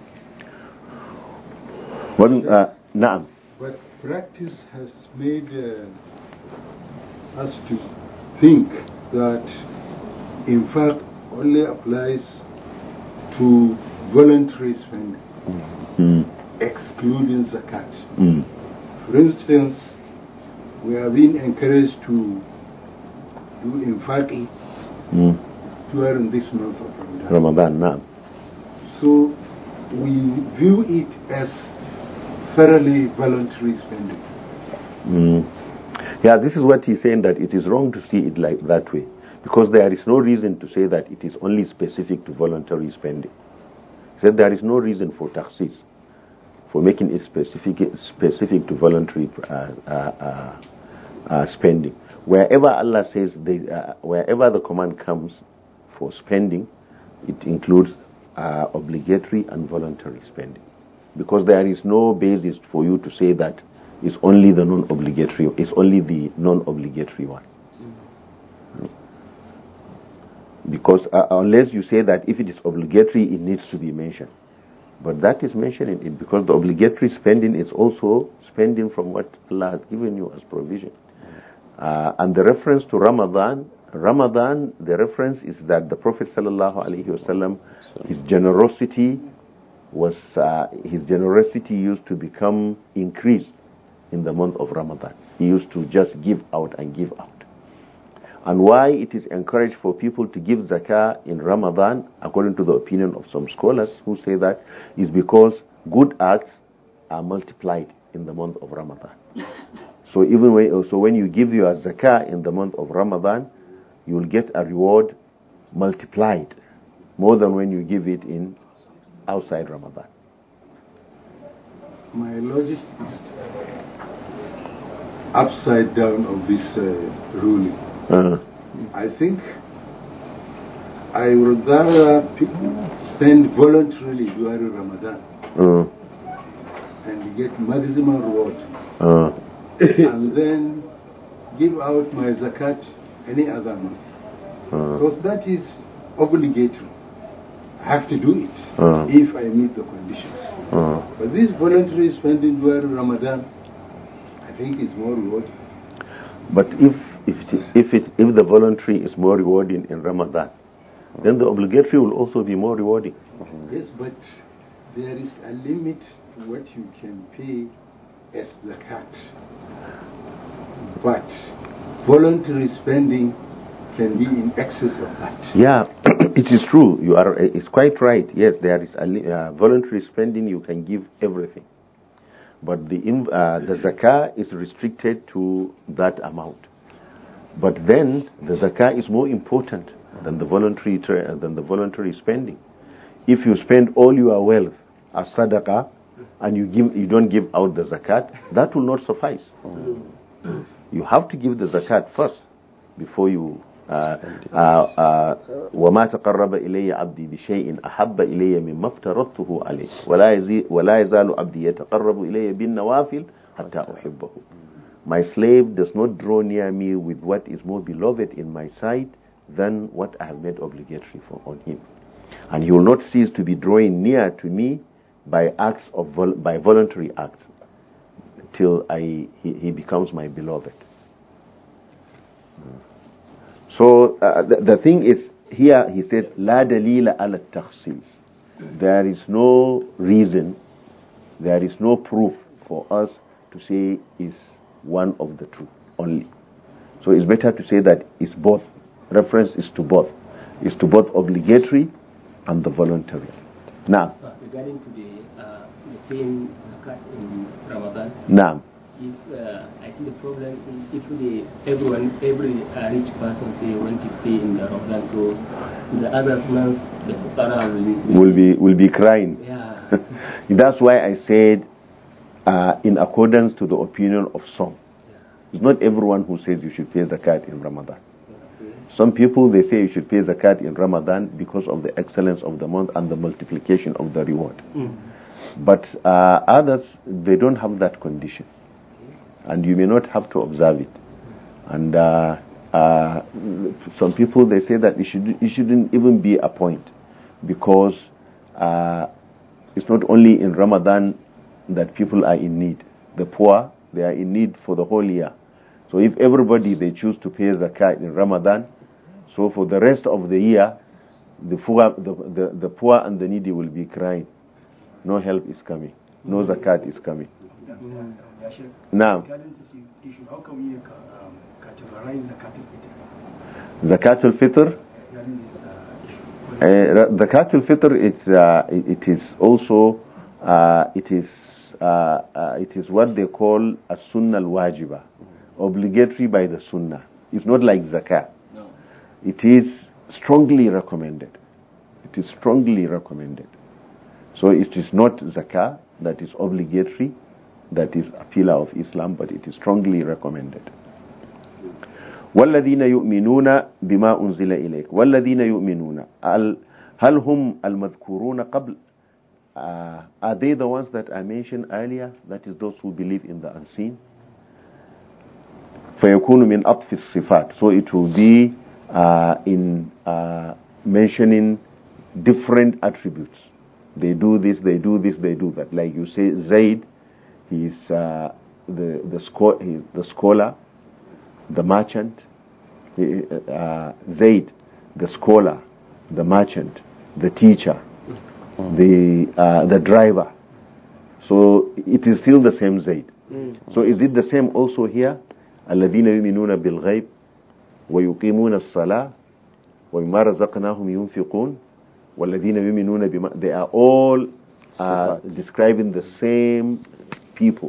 Well, uh, na'am.
But practice has made uh, us to think that in fact only applies to voluntary spending,
mm.
excluding zakat.
Mm.
For instance, we are being encouraged to do infaq mm. during this month of Ramadan.
Ramadan, nah.
So we view it as thoroughly voluntary spending.
Mm. Yeah, this is what he's saying, that it is wrong to see it like that way. Because there is no reason to say that it is only specific to voluntary spending. He said there is no reason for takhsis, for making it specific specific to voluntary uh, uh, uh, uh, spending. Wherever Allah says, they, uh, wherever the command comes for spending, it includes uh, obligatory and voluntary spending. Because there is no basis for you to say that it's only the non-obligatory, it's only the non-obligatory one. Because uh, unless you say that if it is obligatory, it needs to be mentioned. But that is mentioning it, because the obligatory spending is also spending from what Allah has given you as provision. Uh, and the reference to Ramadan, Ramadan, the reference is that the Prophet sallallahu alaihi wasallam, his generosity was, uh, his generosity used to become increased in the month of Ramadan. He used to just give out and give out. And why it is encouraged for people to give zakah in Ramadan, according to the opinion of some scholars who say that, is because good acts are multiplied in the month of Ramadan. So even when, so when you give your zakah in the month of Ramadan, you will get a reward multiplied more than when you give it in outside Ramadan.
My logic is upside down of this uh, ruling.
Uh-huh.
I think I would rather spend voluntarily during Ramadan uh-huh. and get maximum reward, uh-huh. and then give out my zakat any other month, uh-huh. because that is obligatory. have to do it
Uh.
if I meet the conditions.
Uh.
But this voluntary spending during Ramadan, I think is more rewarding.
But if if it, if it if the voluntary is more rewarding in Ramadan, then the obligatory will also be more rewarding.
Yes, but there is a limit to what you can pay as zakat. But voluntary spending can be in excess of that.
Yeah, it is true. You are. It's quite right. Yes, there is a li- uh, voluntary spending. You can give everything, but the in- uh, the zakah is restricted to that amount. But then the zakah is more important than the voluntary tra- than the voluntary spending. If you spend all your wealth as sadaqah and you give you don't give out the zakat, that will not suffice. You have to give the zakat first before you. وما تقرب إلي عبدي بشيء أحب إلي مما افترضته عليه ولا يزال ولا يزال عبدي يتقرب إلي بالنوافل حتى أحبه. My slave does not draw near me with what is more beloved in my sight than what I have made obligatory for on him, and he will not cease to be drawing near to me by acts of vol- by voluntary acts till I he, he becomes my beloved. So uh, the, the thing is, here he said, La dalila ala takhsis. There is no reason, there is no proof for us to say is one of the two only. So it's better to say that it's both. Reference is to both. It's to both obligatory and the voluntary. Now,
Uh, regarding to the uh, the paying zakat in Ramadan,
now,
if uh, I think the problem is if the everyone every uh, rich person they want to pay in the Ramadan, so the other months the fuqara will,
will be will be crying.
yeah.
That's why I said, uh, in accordance to the opinion of some. It's not everyone who says you should pay zakat in Ramadan. Some people, they say you should pay zakat in Ramadan because of the excellence of the month and the multiplication of the reward.
Mm.
But uh, others, they don't have that condition. And you may not have to observe it. And uh, uh, some people, they say that it, should, it shouldn't even be a point, because uh, it's not only in Ramadan that people are in need. The poor, they are in need for the whole year. So if everybody, they choose to pay zakat in Ramadan, so for the rest of the year, the poor, the, the, the poor and the needy will be crying. No help is coming. No zakat is coming. Now,
how can we um, categorize
zakat al-fitr? Uh, zakat al-fitr, it, uh, it is also, uh, it is, uh, uh, it is what they call a sunnah al-wajiba, obligatory by the sunnah. It's not like zakat.
No.
It is strongly recommended. It is strongly recommended. So it is not zakah that is obligatory, that is a pillar of Islam, but it is strongly recommended. وَالَّذِينَ يُؤْمِنُونَ بِمَا أُنزِلَ إِلَيْكَ وَالَّذِينَ يُؤْمِنُونَ هَلْ هُمْ الْمَذْكُورُونَ قَبْلَ uh, Are they the ones that I mentioned earlier? That is those who believe in the unseen. فَيَكُونُ مِنْ أَطْفِ الصِّفَاتِ So it will be uh, in uh, mentioning different attributes. They do this, they do this, they do that. Like you say, Zaid, he is uh, the the, scho- he is the scholar, the merchant. He, uh, Zaid, the scholar, the merchant, the teacher, mm. the uh, the driver. So it is still the same Zaid. Mm. So is it the same also here? الذين يؤمنون بالغيب ويقيمون الصلاة ومما رزقناهم ينفقون والذين يؤمنون بما They are all uh, describing the same people.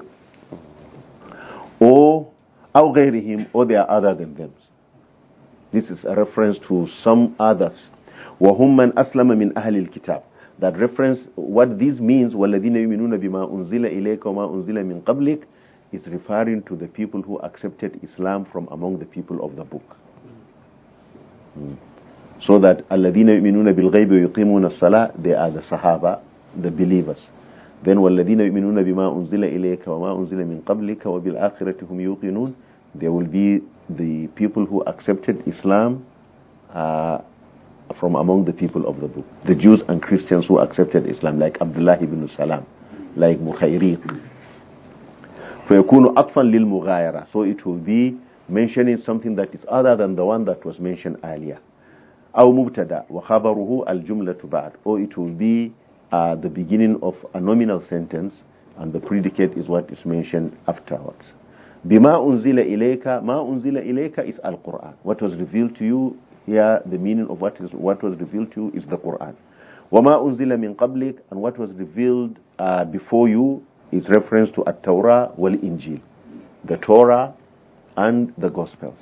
Or أو غيرهم, or they are other than them. This is a reference to some others. وهم من أسلم من أهل الكتاب. That reference, what this means, والذين يؤمنون بما أنزل إليك وما أنزل من قبلك, is referring to the people who accepted Islam from among the people of the book. Mm. So that الذين يؤمنون بالغيب ويقيمون الصلاة, they are the Sahaba, the believers. Then والذين يؤمنون بما أنزل إليك وما أنزل من قبلك وبالآخرة هم يوقنون, they will be the people who accepted Islam uh, from among the people of the book. The Jews and Christians who accepted Islam, like Abdullah ibn Salam, like Mukhayriq. فَيَكُونُ أَطْفًا لِلْمُغَايَرَةِ. So it will be mentioning something that is other than the one that was mentioned earlier. أو مبتدا وخبره الجملة بعد. Or it will be uh, the beginning of a nominal sentence and the predicate is what is mentioned afterwards. بما أنزل إليك. ما أنزل إليك is Al-Quran. What was revealed to you here, the meaning of what is what was revealed to you is the Quran. وما أنزل من قبلك, and what was revealed uh, before you is reference to At-Torah wal-Injil, the Torah and the Gospels.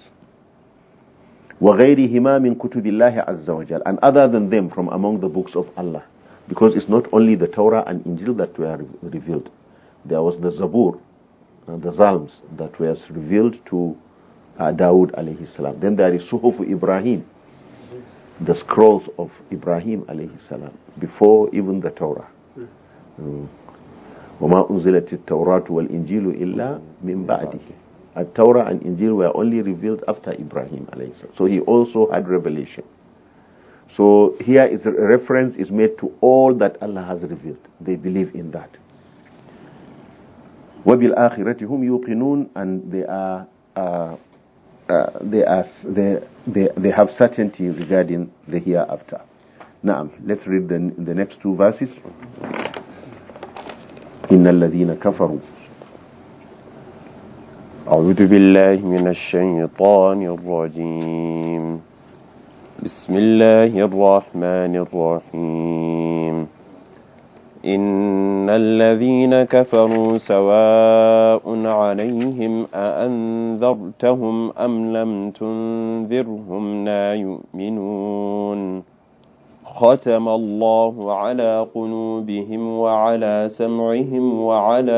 وغيرهما من كتب الله عز وجل, and other than them from among the books of Allah, because it's not only the Torah and Injil that were revealed. There was the Zabur, uh, the Psalms that were revealed to uh, Dawood alayhi salam. Then there is Suhuf Ibrahim, the scrolls of Ibrahim alayhi salam, before even the Torah. Mm. وما أنزلت التوراة والإنجيل إلا من بعده. At-Torah and Injil were only revealed after Ibrahim alayhi salam. So he also had revelation. So here is a reference is made to all that Allah has revealed. They believe in that. وَبِالْآخِرَةِ هُمْ يُوقِنُونَ, and they are uh, uh, they are they, they they have certainty regarding the hereafter. Now let's read the the next two verses. إِنَّ الَّذِينَ كَفَرُوا.
أعوذ بالله من الشيطان الرجيم. بسم الله الرحمن الرحيم. إن الذين كفروا سواء عليهم أأنذرتهم أم لم تنذرهم لا يؤمنون. ختم الله على قلوبهم وعلى سمعهم وعلى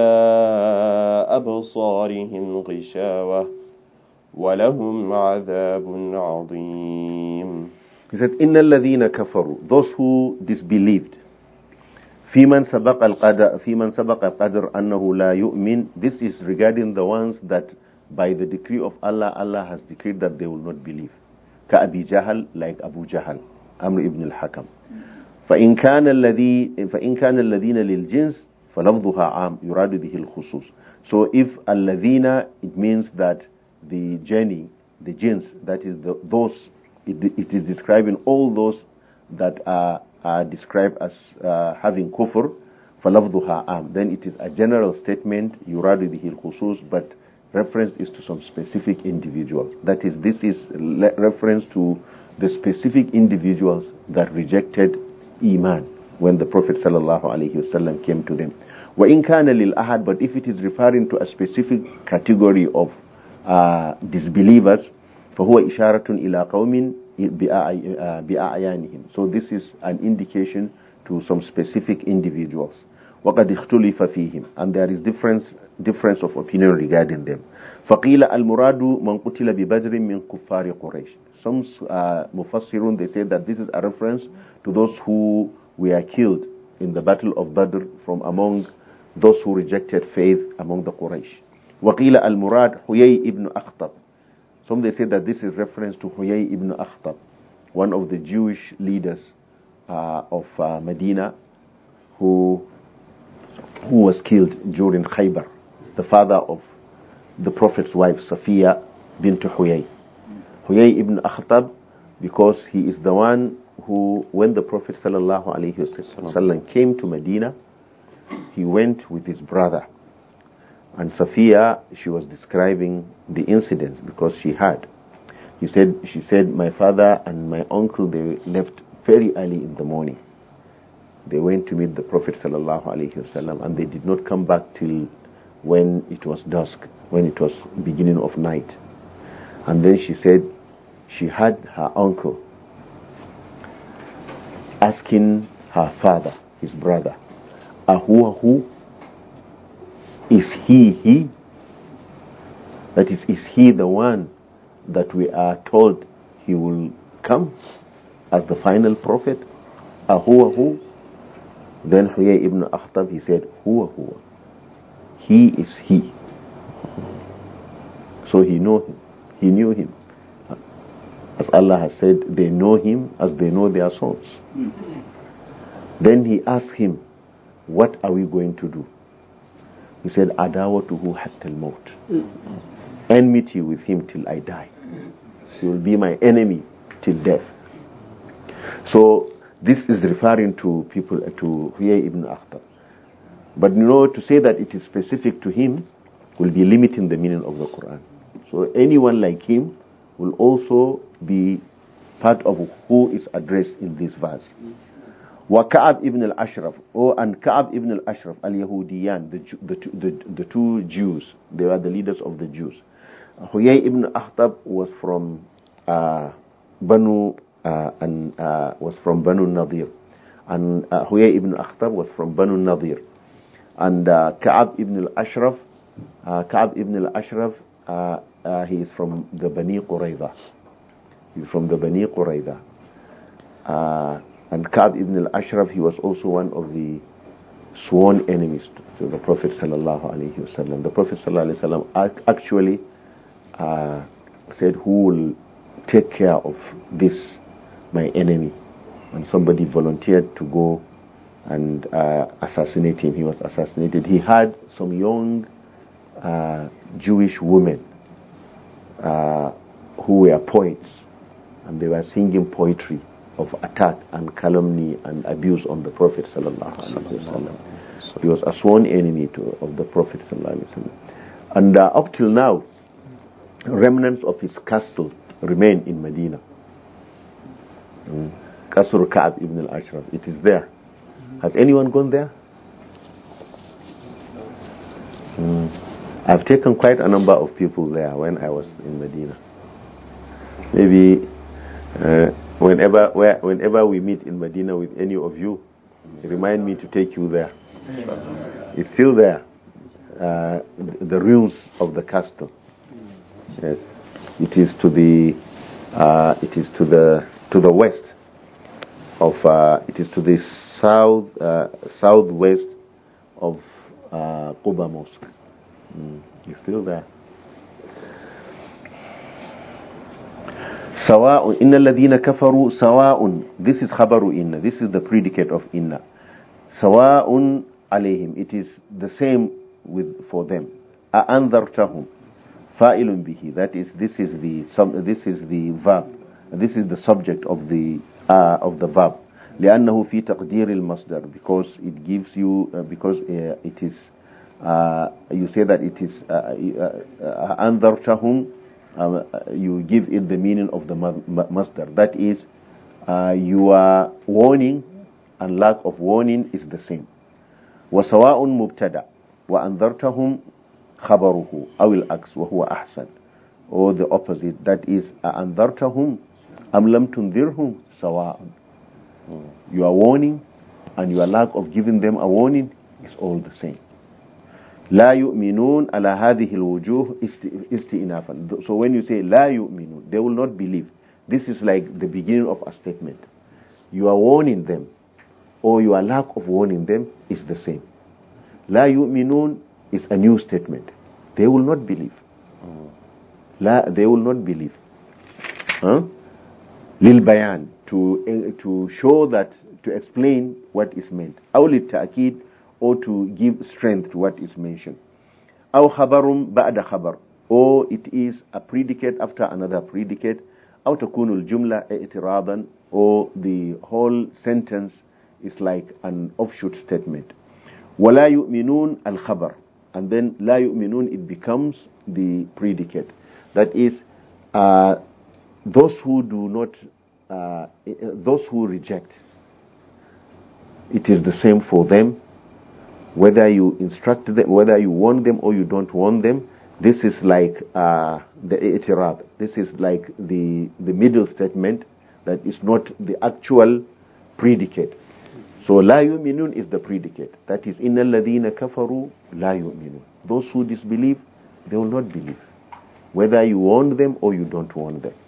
أبصارهم غشاوة ولهم عذاب عظيم.
He said, إن الذين كفروا, those who disbelieved. في من سبق القدر في من سبق القدر أنه لا يؤمن. This is regarding the ones that by the decree of Allah, Allah has decreed that they will not believe. كأبي جهل, like Abu Jahl, Amr ibn al-Hakam. فإن كان الذي فإن كان الذين للجنس فلفظها عام يراد به الخصوص. So if الذين, it means that the jinn, the jinns, that is the, those, it, it is describing all those that are, are described as uh, having kufr. فلفظها عام, then it is a general statement يراد به الخصوص, but reference is to some specific individuals. That is, this is le- reference to the specific individuals that rejected Iman when the Prophet sallallahu alaihi wasallam came to them. وَإِنْ كَانَ لِلْأَحَدِ, but if it is referring to a specific category of uh, disbelievers, فَهُوَ إِشَارَةٌ إِلَىٰ قَوْمٍ بِأَعْيَانِهِمْ. So this is an indication to some specific individuals. وَقَدْ اخْتُلِفَ فِيهِمْ, and there is difference difference of opinion regarding them. فَقِيلَ الْمُرَادُ مَنْ قُتِلَ بِبَدْرٍ مِنْ كُفَّارِ قُرَيْشٍ. Some uh, Mufassirun, they say that this is a reference to those who were killed in the battle of Badr from among those who rejected faith among the Quraysh. وَقِيلَ الْمُرَادُ حُيَيْ ibn Akhtab. Some they say that this is reference to Huyay ibn Akhtab, one of the Jewish leaders uh, of uh, Medina, who who was killed during Khaybar, the father of the Prophet's wife, Safiya bint Huyay. Huyay ibn Akhtab, because he is the one who, when the Prophet sallallahu alaihi wasallam came to Medina, he went with his brother. And Safiya, she was describing the incidents because she had. He said, she said, my father and my uncle, they left very early in the morning. They went to meet the Prophet sallallahu alaihi wasallam, and they did not come back till when it was dusk, when it was beginning of night. And then she said, she had her uncle asking her father, his brother, Ahuwa who? Is he he? That is, is he the one that we are told he will come as the final prophet? Ahuwa who? Then Huyay ibn Akhtab, he said, Huwa huwa. He is he. So he knew him. He knew him. As Allah has said, they know him as they know their souls. Then he asked him, what are we going to do? He said, adawatuhu hatta al-maut. Enmity with him till I die. He will be my enemy till death. So this is referring to people, to Huyay ibn Akhtab. But you know, to say that it is specific to him will be limiting the meaning of the Quran. So anyone like him will also be part of who is addressed in this verse. Wa Ka'ab ibn al-Ashraf, oh, and Ka'ab ibn al-Ashraf al-Yahudiyan, the, the, the, the two Jews, they were the leaders of the Jews. Huyay ibn Akhtab was from uh, Banu uh, and uh, was from Banu Nadir, and uh, Huyay ibn Akhtab was from Banu Nadir, and uh, Ka'ab ibn al-Ashraf, uh, Ka'ab ibn al-Ashraf, uh, uh, he is from the Bani Qurayza. He's from the Bani Qurayza. Uh, and Ka'ab ibn al-Ashraf, he was also one of the sworn enemies to, to the Prophet sallallahu alaihi wasallam. The Prophet sallallahu alaihi wasallam actually uh, said, who will take care of this, my enemy? And somebody volunteered to go and uh, assassinate him. He was assassinated. He had some young uh, Jewish women uh, who were poets, and they were singing poetry of attack and calumny and abuse on the Prophet sallallahu alaihi wasallam. He was a sworn enemy to, of the Prophet sallallahu alaihi wasallam. And uh, up till now, remnants of his castle remain in Medina. Mm. Qasr Ka'ab ibn al-Ashraf, it is there. Has anyone gone there? Mm. I've taken quite a number of people there when I was in Medina. Maybe uh, whenever where, whenever we meet in Medina with any of you, remind me to take you there. It's still there. Uh, the ruins of the castle. Yes, it is to the uh, it is to the to the west of uh, it is to the south uh, southwest of uh, Quba Mosque. Mm, it's still there. سواء إن الذين كفروا سواء. This is خبر إن. This is the predicate of إن. سواء عليهم. It is the same with for them. أأنذرتهم. فاعل به. That is, this is the this is the verb. This is the subject of the uh, of the verb. لأنه في تقدير المصدر, because it gives you uh, because uh, it is uh, you say that it is أنذرتهم. Uh, uh, you give it the meaning of the masdar. That is, uh, your warning and lack of warning is the same. وسواء مبتدأ وأنذرتهم خبره أو العكس وهو أحسن, or the opposite, that is أنذرتهم أم لم تنذرهم سواء. Your warning and your lack of giving them a warning is all the same. لا يؤمنون على هذه الوجوه استئنافا. So when you say لا يؤمنون, they will not believe. This is like the beginning of a statement. You are warning them, or your lack of warning them is the same. لا يؤمنون is a new statement. They will not believe. لا, they will not believe. Huh? للبيان, to to show that, to explain what is meant. أو للتأكيد, or to give strength to what is mentioned. أو خبر بعد خبر, or it is a predicate after another predicate. أو تكون الجملة اعتراضا, or the whole sentence is like an offshoot statement. ولا يؤمنون الخبر, and then لا يؤمنون, it becomes the predicate. That is, uh, those who do not, uh, those who reject, it is the same for them. Whether you instruct them, whether you warn them or you don't warn them, this is like uh, the i'tirad. This is like the the middle statement that is not the actual predicate. So لا يؤمنون is the predicate. That is, إن الذين كفروا لا يؤمنون. Those who disbelieve, they will not believe, whether you warn them or you don't warn them.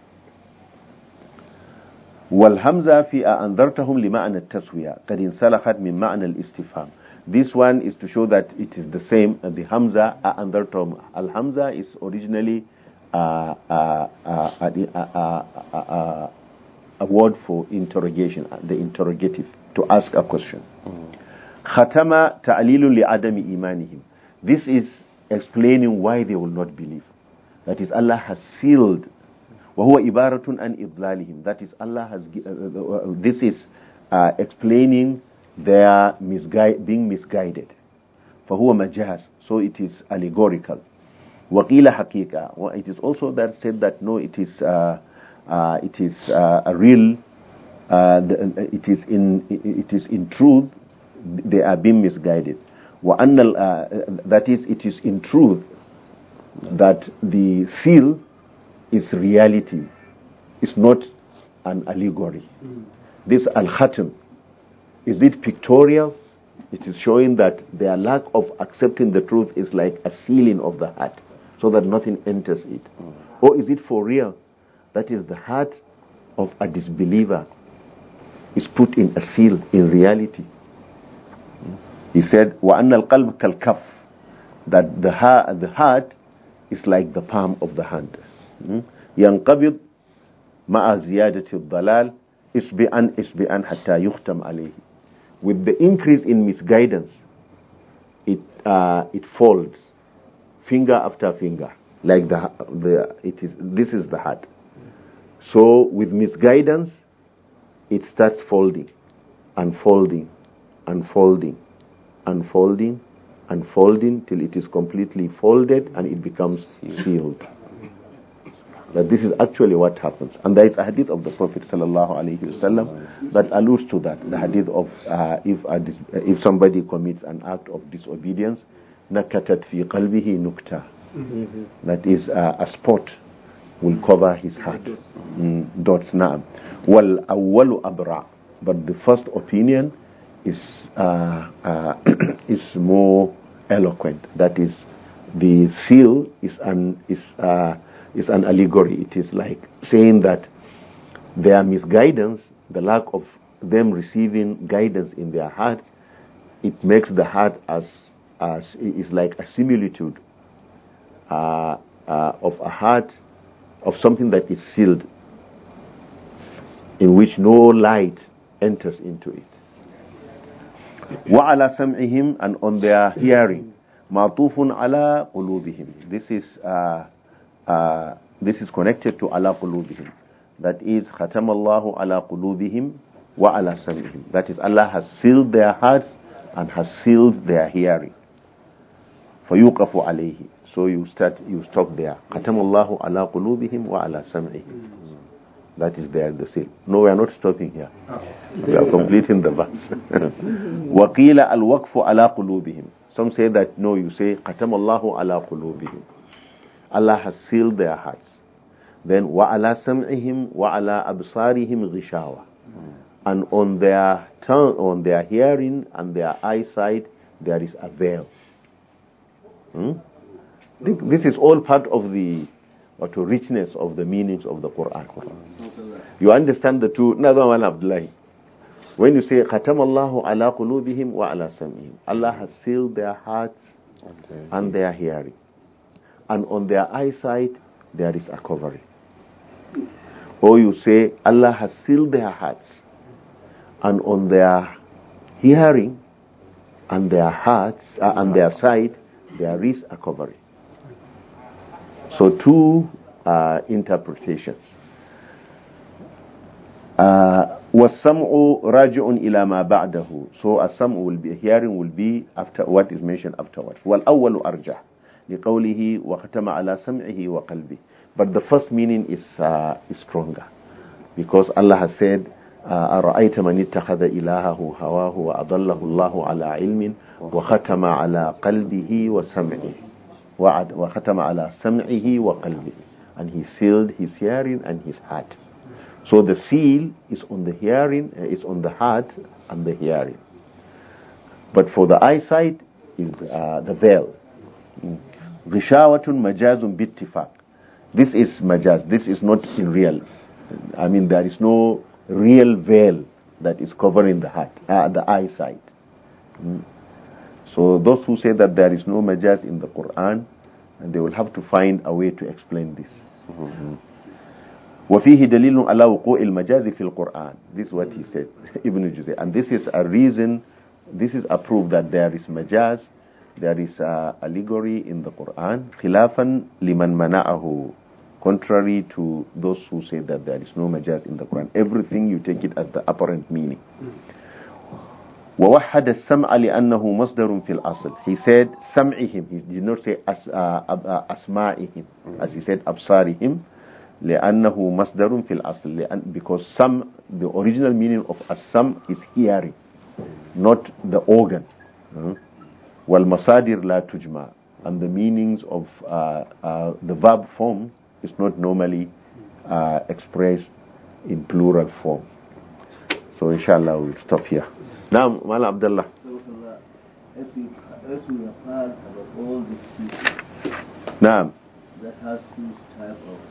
والهمزة في أنذرتهم لمعنى التسوية قد انسلخت من معنى الاستفهام. This one is to show that it is the same. The Hamza, أنذرتهم. Al-Hamza is originally uh, uh, uh, uh, uh, uh, uh, a word for interrogation, the interrogative, to ask a question. Khatama ta'lilun li'adami imanihim. This is explaining why they will not believe. That is, Allah has sealed. وَهُوَ إِبَارَةٌ عَنْ إِضْلَالِهِمْ. That is, Allah has. Uh, this is uh, explaining their misgui- being misguided. فَهُوَ مَجَازٌ. So it is allegorical. وَقِيلَ حَقِيقَةٌ. Well, it is also that said that no, it is uh, uh, it is uh, a real. Uh, the, it is in it is in truth they are being misguided. وَأَنَّ uh, that is, it is in truth that the seal is reality. It's not an allegory. Mm. This al-khatam, is it pictorial? It is showing that their lack of accepting the truth is like a sealing of the heart, so that nothing enters it. Mm. Or is it for real? That is, the heart of a disbeliever is put in a seal in reality. He said, وَأَنَّ الْقَلْبَ كَالْكَفْ, that the heart, the heart is like the palm of the hand. يَنْقَبِضْ مَعَ زِيَادَةِ الضَّلَالِ إِسْبِعًا إِسْبِعًا حَتَّى يُخْتَمْ عَلَيْهِ. With the increase in misguidance, it uh, it folds, finger after finger, like the the it is. This is the heart. So with misguidance, it starts folding, unfolding, unfolding, unfolding, unfolding till it is completely folded and it becomes sealed. That this is actually what happens, and there is a hadith of the Prophet sallallahu alaihi wasallam that alludes to that. The hadith of uh, if a dis- if somebody commits an act of disobedience, nakatat fi qalbihi nukta, that is uh, a spot will cover his heart. Mm, dots naam. Wal awwalu abra, but the first opinion is uh, uh, is more eloquent. That is, the seal is an is uh, is an allegory. It is like saying that their misguidance, the lack of them receiving guidance in their hearts, it makes the heart as as is like a similitude uh, uh, of a heart of something that is sealed, in which no light enters into it. وَعَلَى سَمْعِهِمْ, and on their hearing, مَعْطُوفٌ عَلَى قُلُوبِهِمْ. This is uh, uh, this is connected to عَلَى قُلُوبِهِمْ. That is, خَتَمَ اللَّهُ عَلَى قُلُوبِهِمْ وَعَلَى سَمْعِهِمْ. That is, Allah has sealed their hearts and has sealed their hearing. فَيُوقَفُ عَلَيْهِ. So you start, you stop there. خَتَمَ اللَّهُ عَلَى قُلُوبِهِمْ وَعَلَى سَمْعِهِمْ. That is there, the seal. No, we are not stopping here. We are completing the verse. وَقِيلَ الْوَقْفُ عَلَى قُلُوبِهِمْ. Some say that, no, you say, خَتَمَ اللَّهُ عَلَى قُلُوبِهِمْ. Allah has sealed their hearts. Then, وَعَلَى سَمْعِهِمْ وَعَلَى أَبْصَارِهِمْ غِشَاوَةٌ. And on their tongue, on their hearing and their eyesight, there is a veil. Hmm? This is all part of the or to richness of the meanings of the Quran. You understand the two. Another one, Abdullah. When you say خَتَمَ اللَّهُ عَلَى قُلُوبِهِمْ وَعَلَى سَمْعِهِمْ, Allah has sealed their hearts and their hearing, and on their eyesight there is a covering. Or you say Allah has sealed their hearts, and on their hearing and their hearts uh, and their sight there is a covering. So two uh, interpretations. وَالسَّمْعُ رَاجِعٌ إِلَى مَا بَعْدَهُ. So a sam will be, hearing will be after what is mentioned afterwards. وَالْأَوَّلُ أَرْجَحُ لِقَوْلِهِ وَخَتَمَ عَلَى سَمْعِهِ وَقَلْبِهِ. But the first meaning is uh, is stronger, because Allah has said, أَرَأَيْتَ مَنِ اتَّخَذَ إِلَهَهُ هَوَاهُ وَأَضَلَّهُ اللَّهُ عَلَى عِلْمٍ وَخَتَمَ عَلَى قَلْبِهِ وَسَمْعِهِ وَخَتَمَ عَلَى سَمْعِهِ وَقَلْبِهِ. And he sealed his hearing and his heart. So the seal is on the hearing, uh, is on the heart and the hearing. But for the eyesight is uh, the veil. Gishawatun majazun bittifaq. This is majaz. This is not in real. I mean, there is no real veil that is covering the heart, uh, the eyesight. Mm. So those who say that there is no majaz in the Quran, And they will have to find a way to explain this. Mm-hmm. وَفِيهِ دَلِيلٌ عَلَى وُقُوعِ الْمَجَازِ فِي الْقُرْآنِ. This is what he said, Ibn Juzay. And this is a reason, this is a proof that there is majaz, there is uh, allegory in the Quran, خِلَافًا لِمَنْ مَنَعَهُ, contrary to those who say that there is no majaz in the Quran. Everything you take it as the apparent meaning. وَوَحَّدَ السَّمْعَ لِأَنَّهُ مَصْدَرٌ فِي الْأَصْلِ. He said سَمْعِهِمْ. He did not say as, uh, أَسْمَائِهِمْ, as he said أَبْصَارِهِمْ. لأنه مصدر في الأصل, because some, the original meaning of as-sam is hearing, not the organ. والمصادر لا تجمع, and the meanings of uh, uh, the verb form is not normally uh, expressed in plural form. So inshallah we'll stop here. Now, Mala Abdullah.
As we have heard about all these people
Naam.
that has this type of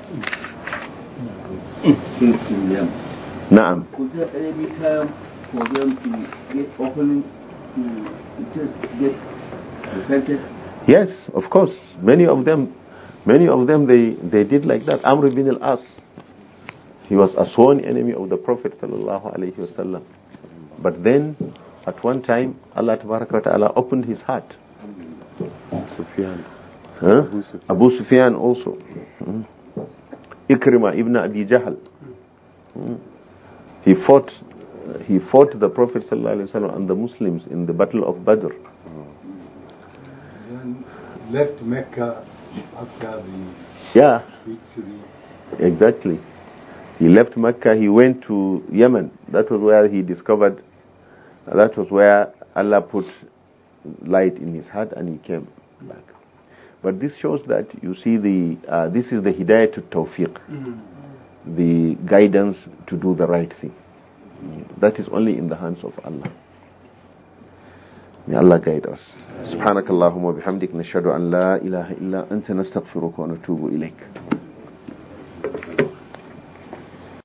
uh, things in them.
Naam.
Could there any time for them to get opening to just get repented?
Yes, of course. Many of them, many of them, they, they did like that. Amr ibn al-As, he was a sworn enemy of the Prophet sallallahu alaihi wasallam. But then, at one time, Allah tabaraka wa ta'ala opened his heart.
Sufyan.
Huh?
Abu Sufyan.
Abu Sufyan also. Hmm. Ikrimah ibn Abi Jahl. Hmm. He fought, uh, he fought the Prophet sallallahu alaihi wasallam and the Muslims in the Battle of Badr.
Then left Mecca after the
Yeah,
victory.
exactly. He left Mecca. He went to Yemen. That was where he discovered. That was where Allah put light in his heart, and he came back. But this shows that, you see, the uh, this is the hidayah to tawfiq, mm-hmm. the guidance to do the right thing. Mm-hmm. That is only in the hands of Allah. May Allah guide us. Subhanakallahumma bihamdik, nashhadu an la ilaha illa anta, nastaghfiruka wa natubu ilayk.